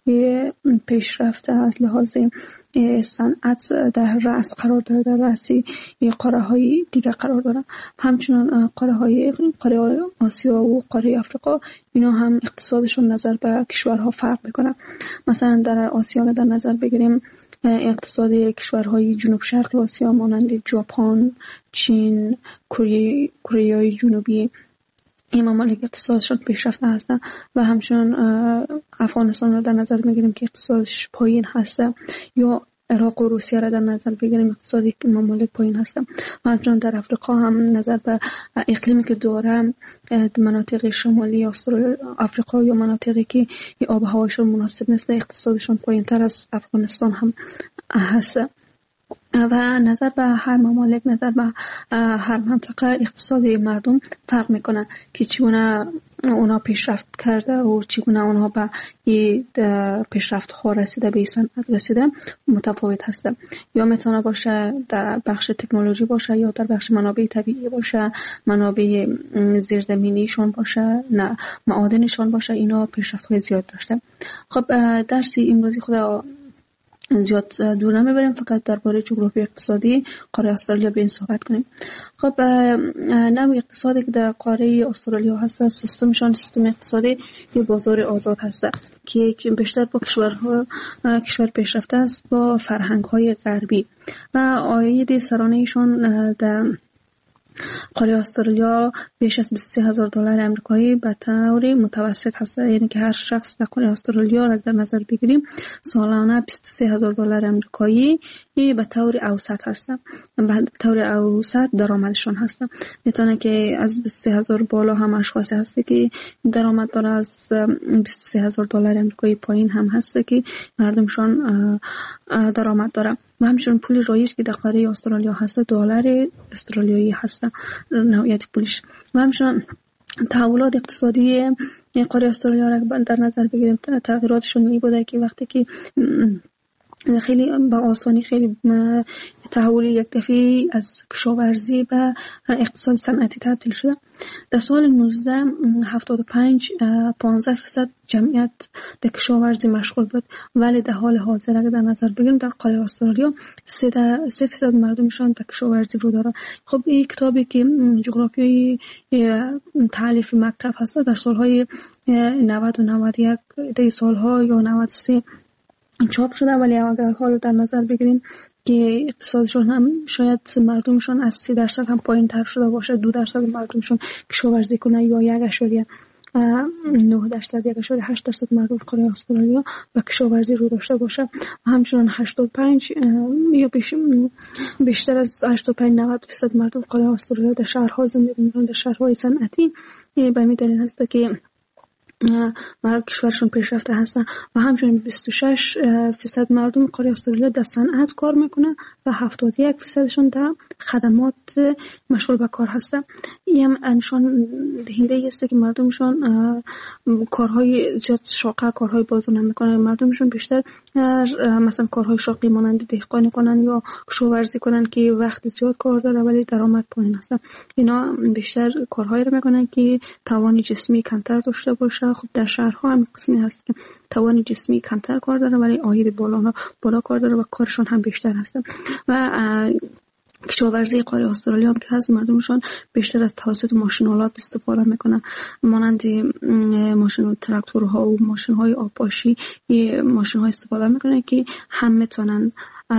پیشرفت، از لحاظ صنعت در رأس قرار داره، در رأس قاره های دیگه قرار داره. همچنین قاره های قاره آسیا و قاره آفریقا اینا هم اقتصادشون نظر به کشورها فرق میکنه. مثلا در آسیا در نظر بگیریم اقتصاد کشورهای جنوب شرق آسیا مانند ژاپن، چین، کره کره جنوبی این ممالک اقتصادشون پیشرفته هستن و همچنین افغانستان رو در نظر میگیریم که اقتصادش پایین هسته یا عراق و روسیه را در نظر بگیریم اقتصادی ممالک پایین هستن. و همچنین در افریقا هم نظر به اقلیمی که داره مناطق شمالی افریقا یا مناطقی که آب و هواشون مناسب نیست اقتصادشون پایین تر از افغانستان هم هست. و نظر به هر ممالک، نظر به هر منطقه اقتصادی مردم فرق میکنه که چگونه اونا پیشرفت کرده و چگونه اونا به این پیشرفت ها رسیده، به این صنعت رسیده متفاوت هسته. یا میتونه باشه در بخش تکنولوژی باشه، یا در بخش منابع طبیعی باشه، منابع زیرزمینیشون باشه، نه معادنشون باشه. اینا پیشرفت های زیاد داشته. خب درسی امروزی خدا زیاد دور نمیبریم، فقط درباره جغرافی اقتصادی قاره استرالیا به این صحبت کنیم. خب نوع اقتصادی که در قاره استرالیا هست، سیستمشان سیستم اقتصادی یه بازار آزاد هست که بیشتر با کشورها کشور پیشرفته است با فرهنگ های غربی و عاید سرانه‌ایشان در قاره استرالیا بیش از بیست و سه هزار دلار آمریکایی به طور متوسط هست. یعنی که هر شخص در قاره استرالیا را در نظر بگیریم سالانه بیست و سه هزار دلار آمریکایی به طور اوسط هست. به طور اوسط درآمدشون هست. میتونه که از بیست و سه هزار بالا هم اشخاصی هست که درآمد داره، از بیست و سه هزار دلار آمریکایی پایین هم هست که مردمشون درآمد داره. و همچنین پول رایج که در قاره استرالیا هست دلار استرالیایی هست نوعیت پولش. و همچنین تحولات اقتصادی قاره استرالیا را در نظر بگیریم، تغییراتشون این بوده که وقتی که خیلی با آسانی خیلی تحول یک دفعه از کشاورزی به اقتصاد صنعتی تبدیل شده. در سال نوزده هفتاد و پنج پانزده درصد جمعیت در کشاورزی مشغول بود، ولی در حال حاضر اگر در نظر بگیریم در قاره استرالیا سه درصد مردمشان در کشاورزی رو داره. خب این کتابی که جغرافیای تالیف مکتب هست در سالهای نود و نود و یک در سالها یا نود و سه چاپ شده، ولی اگر حال در نظر بگیریم که اقتصادشون هم شاید مردمشون از سی درصد هم پایین تر شده باشه، دو درصد مردمشون کشاورزی کنه یا یک اشاریه نه درصد یک اشاریه هشت درصد مردم قاره استرالیا به کشاورزی رو داشته باشه. همچنین هشتاد و پنج یا بیشتر از هشتاد و پنج نود درصد مردم قاره استرالیا در شهرها زندگی میکنن، در شهرهای صنعتی. به همین دلیل هست که مردم کشورشون پیشرفته هستن. و همچنین بیست و شش درصد مردم قاره استرالیا در صنعت کار میکنن و هفتاد و یک درصدشون در خدمات مشغول به کار هستن. این هم نشان دهنده است که مردمشون کارهای زیاد شاقه، کارهای بازو نمیکنن. مردمشون بیشتر مثلا کارهای شاقی مانند دهقانی کنن یا کشاورزی کنن که وقت زیاد کار داره ولی درآمد پایین هستن. اینا بیشتر کارهایی رو میکنن که توان جسمی کمتر داشته باشه. خب در شهرها هم قسمی هست که توان جسمی کمتر کار داره ولی عاید بالا بالا کار داره و کارشون هم بیشتر هست. و کشاورزی قاره استرالیا هم که هست مردمشون بیشتر از توسط ماشین‌آلات استفاده میکنن، مانند ماشین تراکتورها و ماشین‌های آبپاشی. ماشین‌ها استفاده میکنن که هم میتونن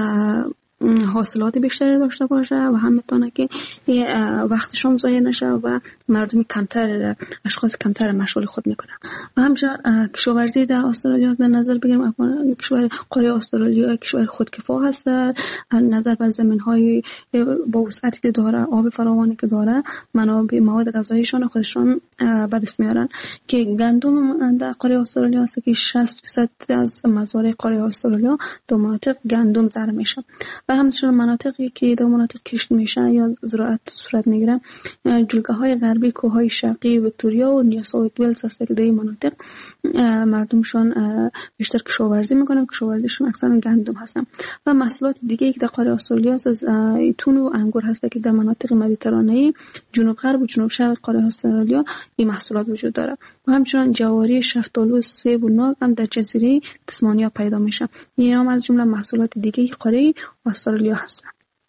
حاصلات بیشتری داشته باشه و هم میتونه که وقتشون ضایع نشه و مردم کمتر اشخاص کمتر مشغول خود میکنن. و همچنین کشاورزی در استرالیا در نظر بگیریم، کشور قاره استرالیا کشور خودکفا هست نظر به زمین‌های با وسعتی که داره، آب فراوانی که داره، منابع مواد غذاییشون خودشون به دست میارن. که گندم در قاره استرالیا هست که شصت درصد از مزارع قاره استرالیا در مناطق گندم زرع میشه. و همچنین مناطقی که در مناطق کشت میشه یا زراعت صورت میگیره جلگه های غربی، کوههای شرقی ویکتوریا و نیو ساوت ولز هست که در این مناطق مردمشون بیشتر کشاورزی میکنن. کشاورزیشون اکثرا گندم هستن. و محصولات دیگه که در قاره استرالیا از تون و انگور هست که در مناطق مدیترانه‌ای جنوب غرب و جنوب شرق قاره استرالیا این محصولات وجود داره. و همچنین جواری، شفتالو، سیب و نار هم در جزیره تسمانیا پیدا میشه. این هم از جمله محصولات دیگه قاره استرالیا هستن.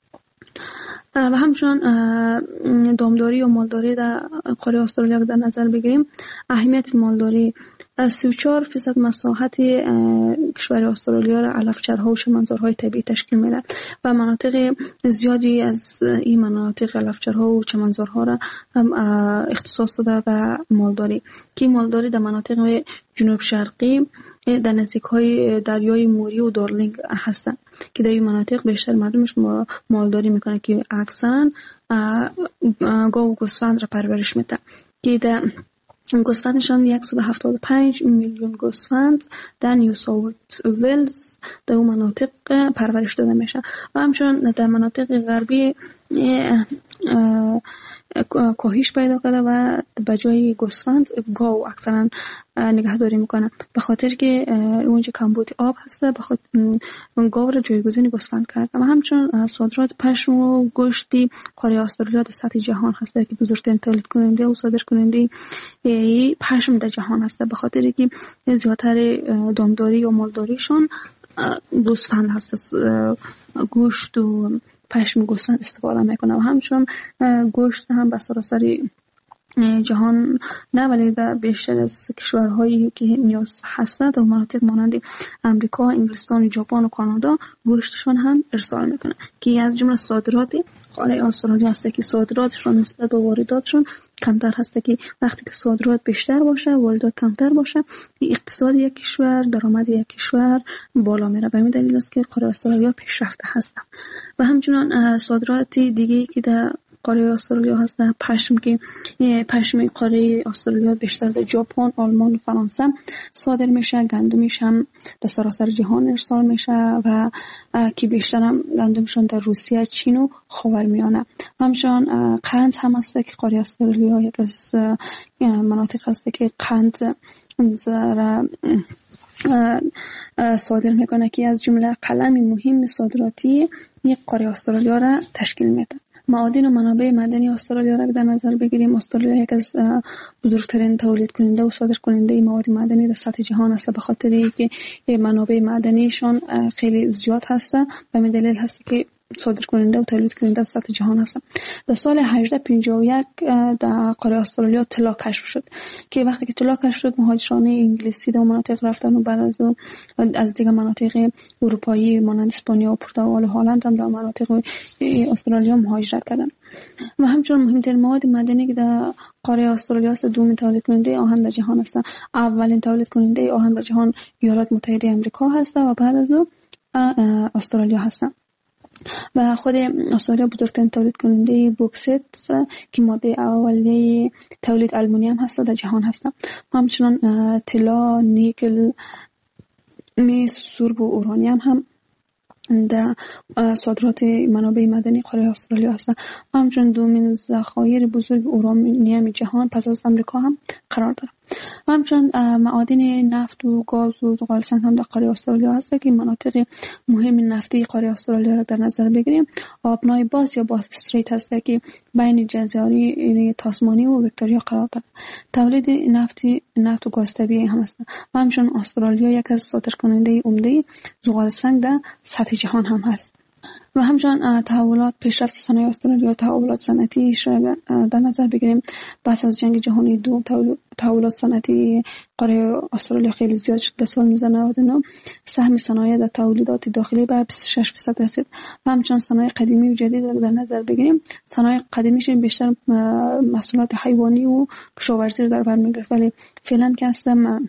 و همچنین دامداری و مالداری در قاره استرالیا در نظر بگیریم، اهمیت مالداری از سی و چهار درصد مساحت کشور استرالیا را علفچرها و چمنزارهای طبیعی تشکیل میده و مناطق زیادی از این مناطق علفچرها و چمنزارها را اختصاص داده به مالداری. که مالداری در مناطق جنوب شرقی در نزدیک‌های دریای موری و دارلینگ هستند که در این مناطق بیشتر مردمش مالداری میکنه که اکثرا گاو و گوسفند را پرورش میده. که در گوسفندشان صد و هفتاد و پنج میلیون گوسفند در نیو ساوت ولز در اون مناطق پرورش داده میشه و همچنان در مناطق غربی کاهش پیدا کرده و به جای گوسفند گاو اکثرا نگهداری میکنه به خاطر که اونجا کمبود آب هسته به خاطر گاو را جایگزین گوسفند کرده و همچنان صادرات پشم و گوشتی قاره استرالیا در سطح جهان هسته که بزرگترین تولید کننده و صادر کننده پشم در جهان هسته به خاطر که زیادتر دامداری و مالداریشون گوسفند هست گوشت و پشم گوسفند استفاده میکنه و همچنان گوشت هم به سراسر جهان نه ولی در بیشتر از کشورهایی که نیاز هست در مناطق مانند امریکا، انگلستان، ژاپن و کانادا گوشتشون هم ارسال میکنه که از جمله صادرات قاره استرالیا هست که صادراتشون نسبت به وارداتشون کمتر هست که وقتی که صادرات بیشتر باشه واردات کمتر باشه اقتصاد یک کشور درآمد یک کشور بالا میره به همین دلیل است که قاره استرالیا پیشرفته هست و همچنان صادرات دیگه که در قاره استرالیا هست در پشم که پشم قاره استرالیا بیشتر در ژاپن، آلمان و فرانسه صادر میشه گندمش هم در سراسر جهان ارسال میشه و که بیشتر هم گندمشون در روسیه، چین و خاورمیانه همچنان قند هم هست که قاره استرالیا یک از مناطق هست که قند صادر میکنه که از جمله قلم مهم صادراتی یک قاره استرالیا را تشکیل میده. معادن و منابع معدنی استرالیا را در نظر بگیریم استرالیا یک از بزرگترین تولید کننده و صادر کننده مواد معدنی در سطح جهان است به خاطر اینکه منابع معدنیشان خیلی زیاد هست و به دلیل هست که صادر کننده و تولید کننده در سطح جهان هست. در سال هجده پنجاه و یک در قاره استرالیا طلا کشف شد که وقتی که طلا کشف شد مهاجران انگلیسی در مناطق رفتن و بعد از از دیگر مناطق اروپایی مانند اسپانیا و پرتغال و هلند هم در مناطق استرالیا مهاجرت کردند و همچنین مهمترین مواد معدنی که در قاره استرالیا است دومین تولید کننده آهن در جهان است. اولین تولید کننده آهن در جهان ایالات متحده آمریکا هست و بعد از او استرالیا هست. و خود استرالیا بزرگترین تولید کننده بوکسیت که ماده اولیه تولید آلومینیوم هست در جهان هست. همچنین طلا، نیکل، مس، سرب و اورانیوم هم در صادرات منابع معدنی قاره استرالیا هست. همچنین دومین ذخایر بزرگ اورانیوم جهان پس از آمریکا هم قرار دارد. همچنین معادن نفت و گاز و زغال سنگ هم در قاره استرالیا هست که مناطق مهم نفتی قاره استرالیا را در نظر بگیریم آبنای باز یا باز استریت هست که بین جزایر تاسمانی و ویکتوریا قرار دارد. تولید نفتی نفت و گاز طبیعی هم هست. همچنین استرالیا یک از صادرکننده عمده زغال سنگ در سطح جهان هم هست. و همچنین تحولات پیشرفت صنایع استرالیا تحولات صنعتی در نظر بگیریم پس از جنگ جهانی دوم تحولات صنعتی قاره استرالیا خیلی زیاد شد. در سال نوزده نود و نه سهم صنایع در تولیدات داخلی به بیست و شش درصد رسید. و همچنین صنایع قدیمی و جدید را در نظر بگیریم صنایع قدیمیش بیشتر محصولات حیوانی و کشاورزی را در بر میگرفت ولی فعلا که هستم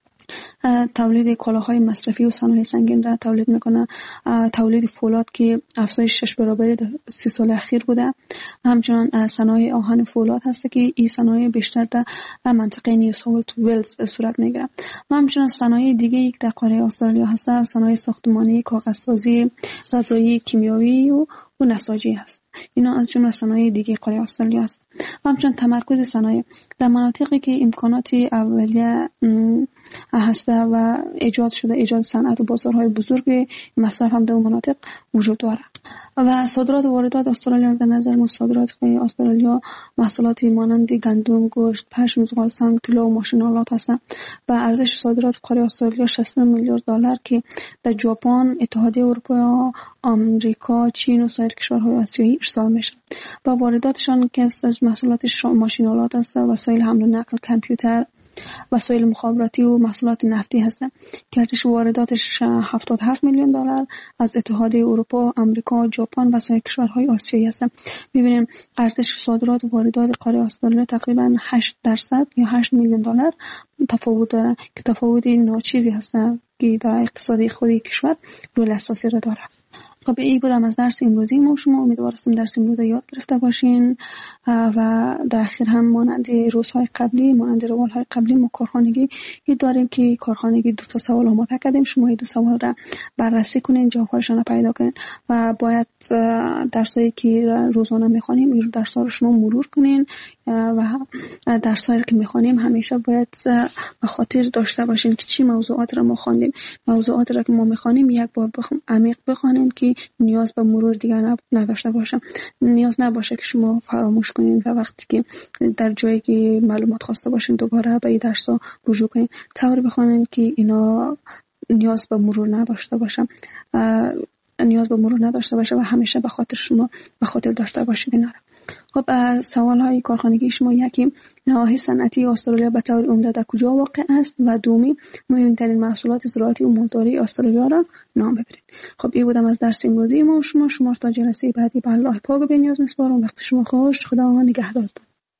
تولید کالاهای مصرفی و صنایع سنگین را تولید میکنه. تولید فولاد که افزایش شش برابری در سی سال اخیر بوده. همچنین صنایع آهن فولاد هست که این صنایع بیشتر در منطقه نیو ساوت ولز صورت میگیره. و همچنین صنایع دیگه در قاره استرالیا هست صنایع ساختمانی، کاغذسازی، غذایی، کیمیاوی و و نساجی هست. اینا از جمله صنایع دیگه قاره استرالیا است. همچنین تمرکز صنایع در مناطقی که امکانات اولیه هست و ایجاد شده ایجاد صنعت و بازارهای بزرگ مصرف هم در مناطق وجود داره. و صادرات و واردات استرالیا در نظر ما صادرات استرالیا محصولاتی مانند گندم، گوشت، پشم، زغال سنگ، طلا و ماشین‌آلات هستند. و ارزش صادرات قاره استرالیا شصت و نه میلیارد دلار که در ژاپن، اتحادیه اروپا، آمریکا، چین و سایر کشورهای آسیایی ارسال میشه. و وارداتشان که از محصولات ماشین‌آلات است، وسایل حمل و نقل، کامپیوتر، وسایل مخابراتی و محصولات نفتی هستند که ارزش وارداتش هفتاد و هفت میلیون دلار از اتحادیه اروپا، آمریکا، ژاپن و سایر کشورهای آسیایی هستند. می‌بینیم ارزش صادرات و واردات قاره استرالیا تقریباً هشت درصد یا هشت میلیون دلار تفاوت داره که تفاوتی ناچیزی هست که در اقتصاد خود کشور رول اساسی را داره. خب این بودم از درس امروزی ما. شما امیدوارستم درس امروز یاد گرفته باشین و در اخیر هم مانند روزهای قبلی، مانند روالهای قبلی ما کارخانگی داریم که کارخانگی دو تا سوال آماده کردیم. شما این دو سوال را بررسی کنین، جوابشون را پیدا کنین و باید درسایی که روزانه میخوانیم این درس‌ها رو شما مرور کنین و درسایی که میخوانیم همیشه باید به خاطر داشته باشین که چی موضوعات را ما خواندیم. موضوعات را که ما میخوانیم یک بار بخوام عمیق بخوانیم که نیاز به مرور دیگر نداشته باشه. نیاز نباشه که شما فراموش کنین و وقتی که در جایی که معلومات خواسته باشین دوباره به این درس‌ها رجوع کنین. طوری بخوانین که اینا نیاز به مرور نداشته باشه. نیاز به مرور نداشته باشه و همیشه به خاطر شما به خاطر داشته باشید اینا. خب سوال های کارخانگی شما: یکی، نواحی صنعتی استرالیا به طور عمده در کجا واقع است؟ و دومی، مهمترین محصولات زراعتی و مالداری استرالیا را نام ببرید. خب این بودم از درس امروزی ما. شما شما تا جلسه بعدی به الله پاک و بی‌نیاز میسپارم. وقت شما خوش. خدا نگهدارتون.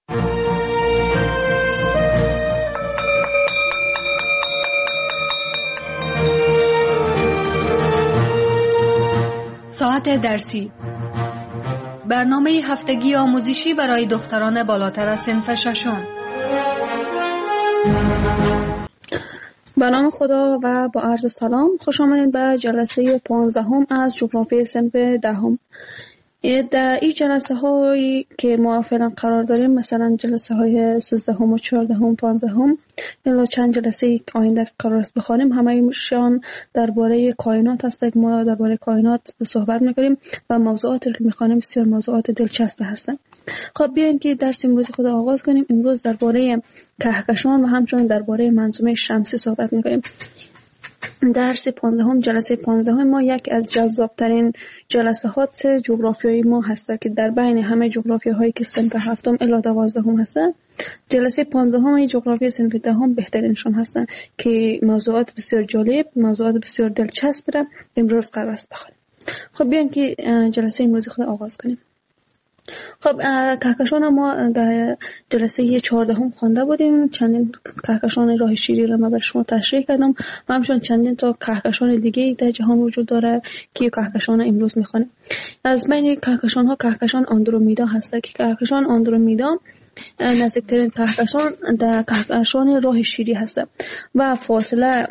ساعت درسی، برنامه هفتگی آموزشی برای دختران بالاتر از صنف ششم. به نام خدا و با عرض سلام، خوش آمدید به جلسه پانزدهم از جغرافی صنف دهم. در این جلسه هایی که ما فعلا قرار داریم، مثلا جلسه های سیزدهم و چهاردهم پانزدهم الا چند جلسه آینده قرار است بخوانیم، همه‌شان درباره کائنات است که ما درباره کائنات صحبت می‌کنیم و موضوعاتی که می‌خوانیم بسیار موضوعات دلچسب هستند. خب بیاین که درس امروز خود آغاز کنیم. امروز درباره کهکشان و همچنین درباره منظومه شمسی صحبت می‌کنیم. درس پانزدهم، جلسه پانزدهم ما یک از جذابترین جلسات جغرافیایی ما هست که در بین همه جغرافیاهایی که صنف هفتم الی دوازدهم هستند، جلسه پانزدهم جغرافی صنف دهم بهترینشان هستند که موضوعات بسیار جالب، موضوعات بسیار دلچسب را امروز قرار است بخوانیم. خب بیاین که جلسه امروز خود آغاز کنیم. خب کهکشان ما در جلسه چهاردهم خوانده بودیم. چندین کهکشان راه شیری را من بر شما تشریح کردم و همچنین چندین تا کهکشان دیگه در جهان وجود داره که کهکشان امروز میخوانیم. از بین کهکشان ها کهکشان آندرومیدا هست که کهکشان آندرومیدا نزدیکترین کهکشان در کهکشان راه شیری هست و فاصله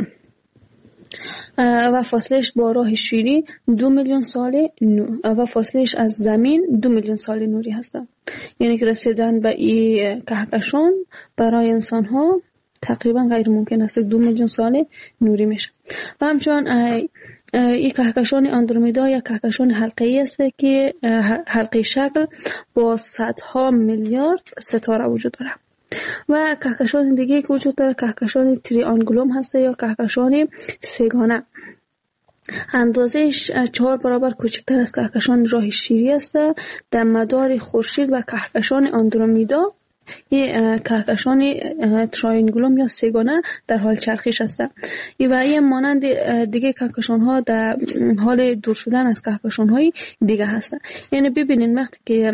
و فاصلهش با راه شیری دو میلیون سال و فاصلهش از زمین دو میلیون سال نوری هست. یعنی که رسیدن به این کهکشان برای انسان ها تقریبا غیر ممکن است. دو میلیون سال نوری میشه. و همچنان این کهکشان آندرومیدا یک کهکشان حلقه‌ای است که حلقه شکل با صدها میلیارد ستاره وجود داره. و کهکشان دیگه که وجود داره کهکشان تریانگولوم هست یا کهکشان سه‌گانه. اندازهش چهار برابر کوچکتر از کهکشان راه شیری است. در مدار خورشید و کهکشان آندرومیدا این کهکشان تریانگولوم یا سه‌گانه در حال چرخش است. و این مانند دیگه کهکشان ها در حال دور شدن از کهکشان های دیگه هستند. یعنی ببینید وقتی که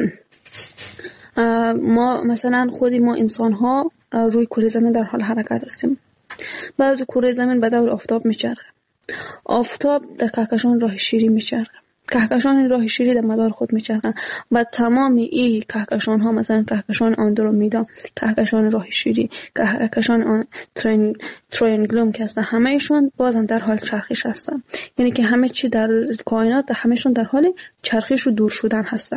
ما مثلا خودی ما انسان ها روی کره زمین در حال حرکت هستیم. بعد کره زمین به دور آفتاب میچرخه. آفتاب در کهکشان راه شیری میچرخه. کهکشان راه شیری در مدار خود میچرخه و تمام این کهکشان ها مثلا کهکشان آندرومیدا، کهکشان راه شیری، کهکشان ترین تریانگولوم که هستن همه‌شون بازم در حال چرخش هستن. یعنی که همه چی در کائنات همه‌شون در حال چرخش و دور شدن هستن.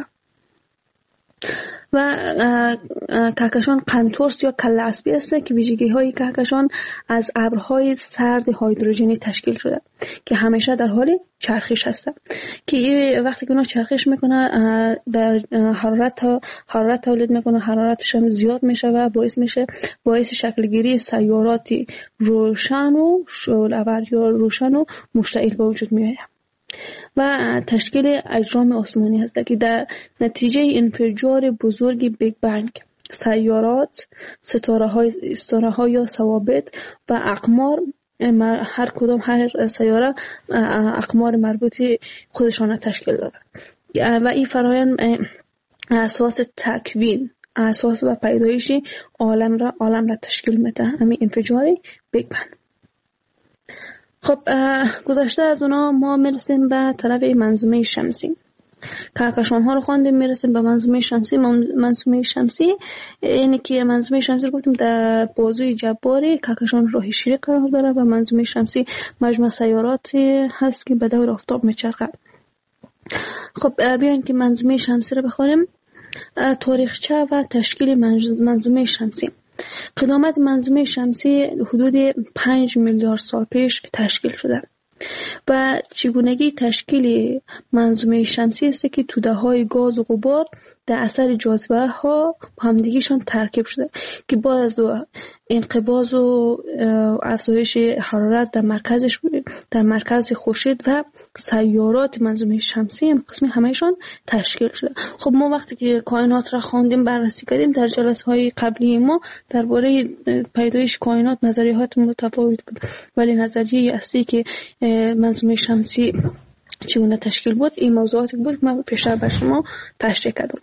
و کهکشان قنتورس یا کله اسبی است که ویژگی های کهکشان از ابرهای سرد هیدروژنی تشکیل شده که همیشه در حال چرخش هست که وقتی که اونا چرخش میکنه در حرارت حرارت تولید میکنه، حرارتش هم زیاد میشه و باعث میشه باعث شکل گیری سیاراتی روشن و شعله‌ور یا روشن و مشتعل به وجود میاد و تشکیل اجرام آسمانی هست که در نتیجه انفجار بزرگ بیگ بنگ سیارات، ستاره‌های ستاره‌ها یا ثوابت و اقمار، هر کدام هر سیاره اقمار مربوطی خودشان را تشکیل داره و این فرآیند اساس تکوین، اساس و پیدایش عالم را عالم را تشکیل میده، همین انفجار بیگ بنگ. خب گذشته از اونا ما میرسیم به طرف منظومه شمسی. کهکشان ها رو خواندیم، میرسیم به منظومه شمسی. منظومه شمسی اینه که منظومه شمسی رو گفتیم در بازوی جباری کهکشان راه شیری قرار داره و منظومه شمسی مجموعه سیاراتی هست که به دور آفتاب میچرخه. خب بیاین که منظومه شمسی رو بخونیم. تاریخچه و تشکیل منظومه شمسی. قدامت منظومه شمسی حدود پنج میلیارد سال پیش تشکیل شده و چگونگی تشکیل منظومه شمسی است که توده های گاز و غبار در اثر جاذبه ها همدیگیشان ترکیب شده که بعد از انقباض و افزایش حرارت در مرکزش در مرکز خورشید و سیارات منظومه شمسی هم قسمی همهشان تشکیل شده. خب ما وقتی که کائنات را خواندیم، بررسی کردیم در جلسه های قبلی ما درباره پیدایش کائنات نظریات متفاوت بود، ولی نظریه اصلی که منظومه شمسی چگونه تشکیل بود این موضوعاتی بود که من پیشتر به شما تشریح کردم.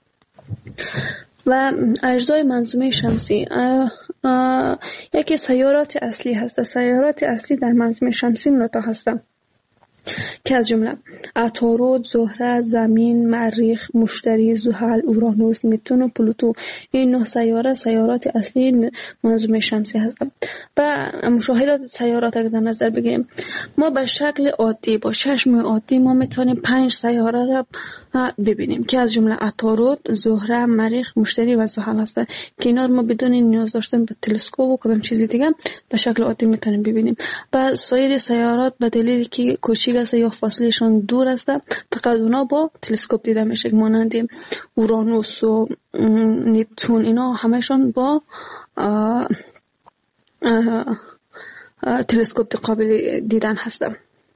و اجزای منظومه شمسی اه اه یکی سیارات اصلی هست. سیارات اصلی در منظومه شمسی نوتا هستند که از جمله عطارد، زهره، زمین، مریخ، مشتری، زحل، اورانوس، نپتون و پلوتو. این نه سیاره سیارات اصلی منظومه شمسی هستند. و مشاهدات سیارات اگر در نظر بگیریم، ما به شکل عادی با چشم عادی ما میتونیم پنج سیاره را ببینیم که از جمله عطارد، زهره، مریخ، مشتری و زحل هستند که اینا رو ما بدون نیاز داشتن به تلسکوپ و کدام چیزی دیگه به شکل عادی میتونیم ببینیم. و سایر سیارات به دلیلی که کوچیک است یا فاصلهشان دور است فقط اونا با تلسکوپ دیده میشه، مانند اورانوس و نپتون. اینا همشون با آه آه آه تلسکوپ قابل دیدن هستن.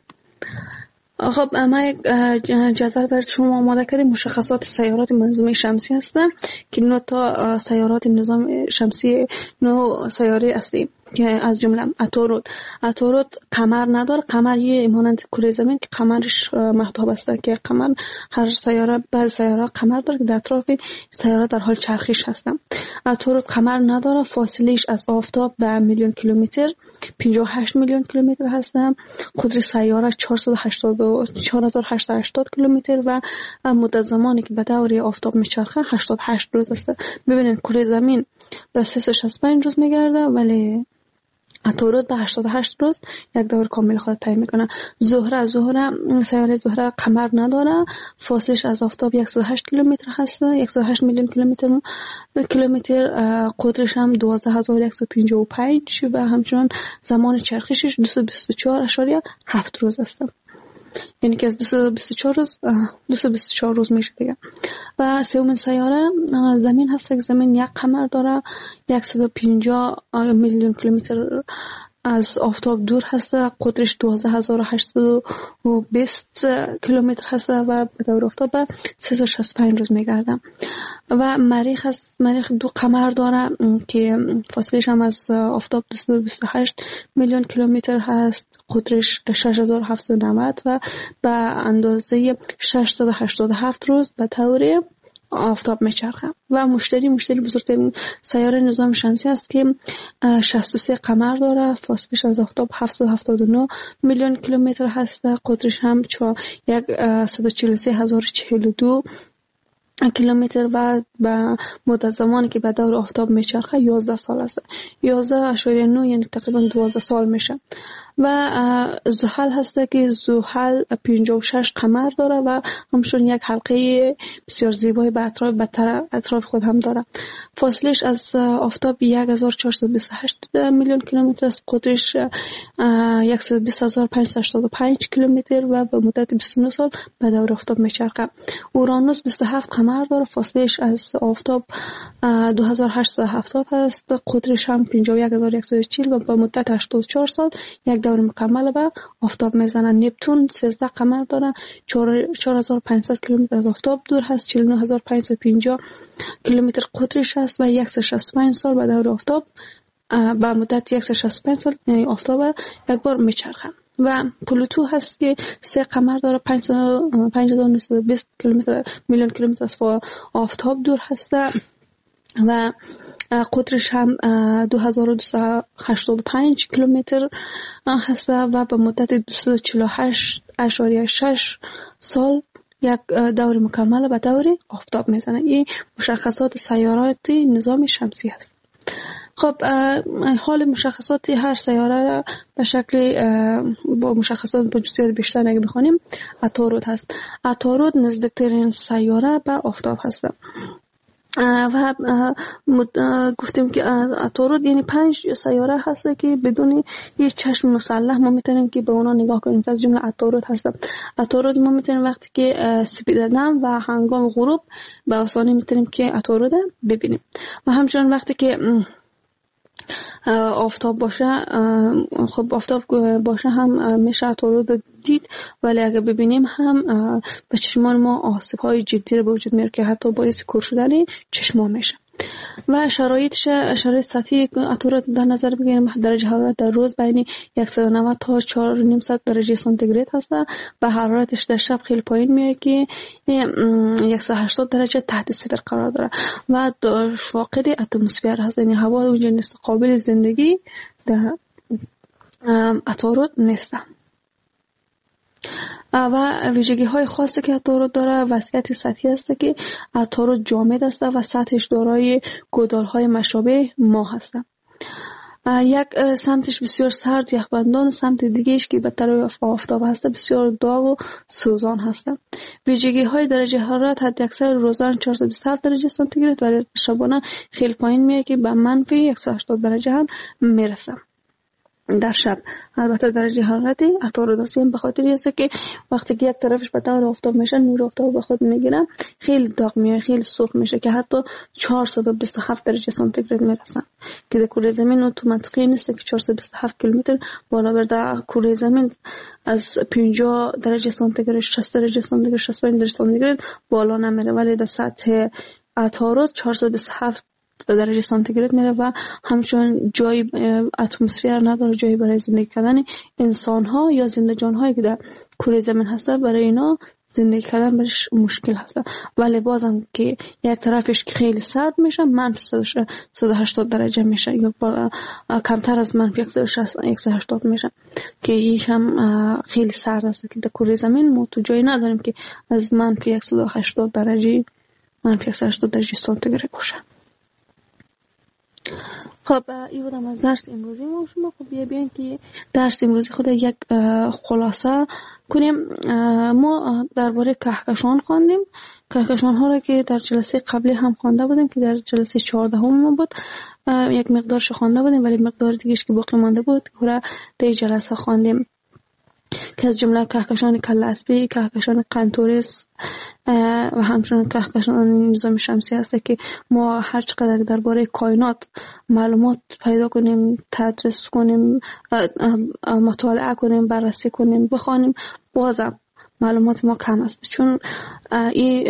خب ما یک جدول برای شما آماده کردیم. مشخصات سیارات منظومه شمسی هستن که نو تا سیارات نظام شمسی، نو سیاره اصلی که از جمله عطارد. عطارد قمر نداره. قمر یه مانند کره زمین که قمرش مهتاب است که قمر هر سیاره بعض سیاره قمر داره که در اطراف سیاره در حال چرخش هستن. عطارد قمر نداره. فاصلهش از آفتاب به میلیون کیلومتر پنجاه و هشت میلیون کیلومتر هستن. قطر سیاره چهارصد و هشتاد و چهار هزار و هشتصد و هشتاد کیلومتر و مدت زمانی که به دور آفتاب میچرخه هشتاد و هشت روز است. ببینید کره زمین به سیصد و شصت و پنج روز میگرده ولی عطارد به هشتاد و هشت روز یک دور کامل خود طی میکنه. زهره زهره سیاره زهره قمر نداره. فاصلش از آفتاب صد و هشت کیلومتر هست، صد و هشت میلیون کیلومتر کیلومتر. قطرش هم دوازده هزار و صد و پنجاه و پنج و همچنان زمان چرخشش دویست و بیست و چهار اشاریه هفت روز است. یعنی که از دویست و بیست و چهار روز دویست و بیست و چهار روز میشه دیگه. و سومین سیاره زمین هست که زمین یک قمر داره، صد و پنجاه میلیون کیلومتر از آفتاب دور هست. قطرش دوازده هزار و هشتصد و بیست کیلومتر هست و به دور آفتاب به سیصد و شصت و پنج روز میگرده. و مریخ هست. مریخ دو قمر داره که فاصلهش هم از آفتاب دویست و بیست و هشت میلیون کیلومتر هست. قطرش شش هزار و هفتصد و نود و به اندازه ششصد و هشتاد و هفت روز به طور آفتاب میچرخه. و مشتری مشتری بزرگترین سیاره نظام شمسی است که شصت و سه قمر داره. فاصلش از آفتاب هفتصد و هفتاد و نه میلیون کیلومتر هست. قطرش هم صد و چهل و سه هزار و چهل و دو کیلومتر و به مدت زمانی که به دور آفتاب میچرخه یازده سال است. یازده اشاریه نه یعنی تقریبا دوازده سال میشه. و زحل هست که زحل پنجاه و شش قمر داره و همچنین یک حلقه بسیار زیبای به اطراف به اطراف خود هم داره. فاصلش از آفتاب هزار و چهارصد و بیست و هشت میلیون کیلومتر است. قطرش صد و بیست هزار و پانصد و هشتاد و پنج کیلومتر و به مدت بیست و نه سال به دور آفتاب میچرخه. اورانوس بیست و هفت قمر داره. فاصلش از آفتاب دو هزار و هشتصد و هفتاد است. قطرش هم پنجاه و یک هزار و صد و چهل و به مدت هشتاد و چهار سال یک دور مکمل به آفتاب میزنن. نپتون سیزده قمر داره. چهار هزار و پانصد کیلومتر از آفتاب دور هست. چهل و نه هزار و پانصد و پنجاه کیلومتر قطرش است و صد و شصت و پنج سال به دور آفتاب به مدت صد و شصت و پنج سال یعنی آفتاب یک بار میچرخه. و پلوتو هست که سه قمر داره. پنج هزار و نهصد و بیست کیلومتر میلیون کیلومتر از آفتاب دور هست و قطرش هم دو هزار و دویست و هشتاد و پنج کیلومتر هست و به مدت دویست و چهل و هشت اشاریه شش سال یک دور مکمل به دور آفتاب میزنه. این مشخصات سیارات نظام شمسی هست. خب حال مشخصات هر سیاره را به شکل با مشخصات با جزئیات بیشتر اگه بخونیم، عطارد هست. عطارد نزدیکترین سیاره به آفتاب هست و گفتیم که عطارد یعنی پنج سیاره هست که بدون یه چشم مسلح ما میتونیم که به اونا نگاه کنیم، که از جمله عطارد هست. عطارد ما میتونیم وقتی که سپیددم و هنگام غروب به آسانی میتونیم که عطارد ببینیم و همچنین وقتی که آفتاب باشه، خب آفتاب باشه هم میشه عطارد دید، ولی اگه ببینیم هم به چشمان ما آسیب های جدی رو به وجود میاره که حتی باعث کور شدن چشما میشه. و شرایطش شرایط سطحی عطارد در نظر بگیریم، درجه حرارت در روز بین صد و نود تا چهار و نیم درجه سانتیگراد هست و حرارتش در شب خیلی پایین میاد که صد و هشتاد درجه تحت صفر قرار داره و فاقد اتمسفر هست، یعنی هوا اونجا نیست، قابل زندگی در عطارد نیست. و ویژگی های خاصی که عطارد داره وضعیت سطحی است که عطارد جامد است و سطحش دارای گودال های مشابه ماه هست. یک سمتش بسیار سرد یخبندان، سمت دیگهش که به طرف آفتاب هست بسیار داغ و سوزان هست. ویژگی های درجه حرارت حد اکثر روزانه چهارصد و بیست و هفت درجه سانتیگراد و شبانه خیلی پایین میاد که به منفی صد و هشتاد درجه هم میرسه در شب. البته درجه حرارت عطارد است به خاطر است که وقتی که یک طرفش به طور آفتاب میشه، نور آفتاب به خود میگیره، خیلی داغ میاد، خیلی سرخ میشه که حتی چهارصد و بیست و هفت درجه سانتیگراد میرسه که در کره زمین تو منطقی نیست که چهارصد و بیست و هفت کیلومتر بالا بر در کره زمین از پنجاه درجه سانتیگراد شصت درجه سانتیگراد شصت و پنج درجه سانتیگراد بالا نمیره، ولی در سطح عطارد چهارصد و بیست و هفت درجه سانتیگراد میره و همچنین جای اتمسفر نداره، جایی برای زندگی کردن انسان ها یا زنده جان هایی که در کره زمین هستن، برای اینا زندگی کردن برش مشکل هست. ولی بازم که یک طرفش خیلی سرد میشه، منفی صد و هشتاد درجه میشه یا کمتر از منفی صد و هشتاد میشه که ایش هم خیلی سرد است که در کره زمین ما تو جایی نداریم که از منفی صد و هشتاد درجه منفی صد و هشتاد درجه سانتیگراد باشه. خب این بودم از درس امروزی ما. شما خب بیا بیان که درس امروزی خود یک خلاصه کنیم. ما درباره کهکشان خواندیم، کهکشان ها را که در جلسه قبلی هم خوانده بودیم که در جلسه چهارده هم بود، یک مقدارش خوانده بودیم ولی مقدار دیگهش که باقی مانده بود که را در جلسه خواندیم که از جمله کهکشان کله اسبی، کهکشان قنتورس و همچنین کهکشان نظام شمسی هست که ما هر چقدر درباره کائنات معلومات پیدا کنیم، تدریس کنیم، مطالعه کنیم، بررسی کنیم، بخوانیم، بازم معلومات ما کم است، چون این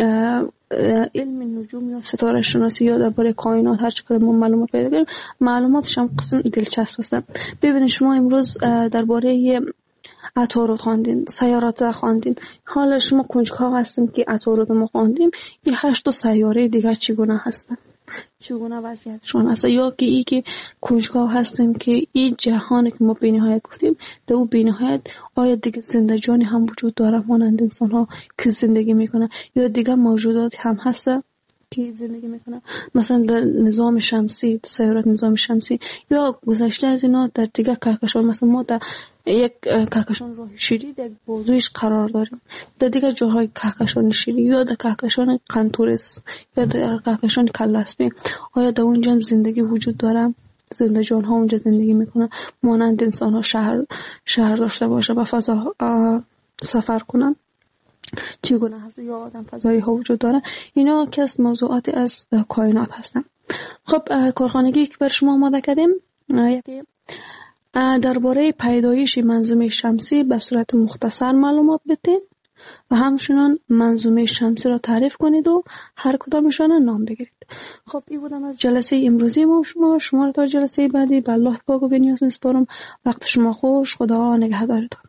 علم نجوم یا ستاره شناسی یا درباره کائنات هر چقدر ما معلومات پیدا کنیم معلوماتش هم قسم دلچسب است. ببینید شما امروز درباره عطارد خواندین، سیارات خواندین، حالا شما کنجکاو هستیم که عطارد ما خواندیم این هشت سیاره دیگر چگونه هستن، چگونه وضعیتشون هست، یا که ای که کنجکاو هستیم که این جهانی که ما بی‌نهایت گفتیم در اون بی‌نهایت آیا دیگه زنده جانی هم وجود داره مانند انسان ها که زندگی میکنه یا دیگه موجودات هم هست که زندگی میکنه، مثلا در نظام شمسی، سیارات نظام شمسی یا گذشته از اینا در دیگه کهکشان. مثلا ما در یک کهکشان راه شیری در بازویش قرار داریم، در دیگه جاهای کهکشان شیری یا در کهکشان قنتورس یا در کهکشان کله اسبی، آیا در اونجا زندگی وجود داره، زنده جان ها اونجا زندگی میکنه مانند انسان ها شهر شهر داشته باشه و فضا سفر کنن، چگونه هست یا آدم فضایی ها وجود داره. اینا که از موضوعات از کائنات هستن. خب کارخانگی که بر شما آماده کردیم یکی درباره پیدایش منظومه شمسی به صورت مختصر معلومات بدید و همچنان منظومه شمسی را تعریف کنید و هر کدامشان نام بگیرید. خب این بودم از جلسه امروزی ما. شما شما را تا جلسه بعدی به الله پاک و بنیاز میسپارم. وقت شما خوش. خدا نگهدارتان.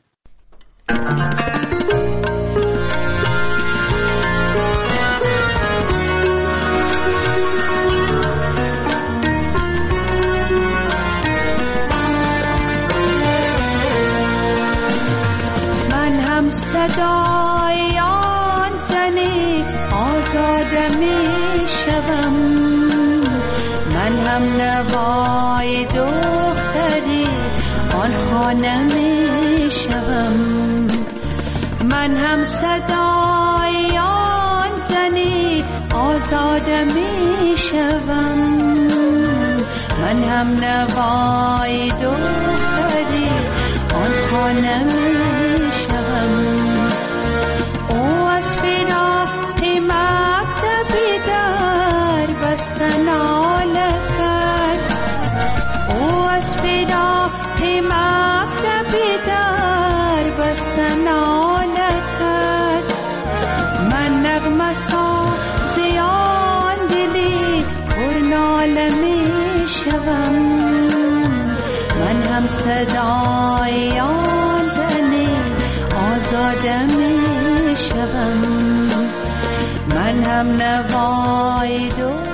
صدای آن زنی آزاده می شوم، من هم نوای دختری آن خانه می شوم، من هم صدای آن زنی آزاده می شوم، من هم نوای دختری آن خانه می شوم. او از فراق مکتبی در بستن ناله کرد، او از فراق مکتبی در بستن ناله کرد، من نغمه سازی آن دلی پر ناله می شوم، من هم صدای آن زنی آزاده می شوم، من هم نوای دو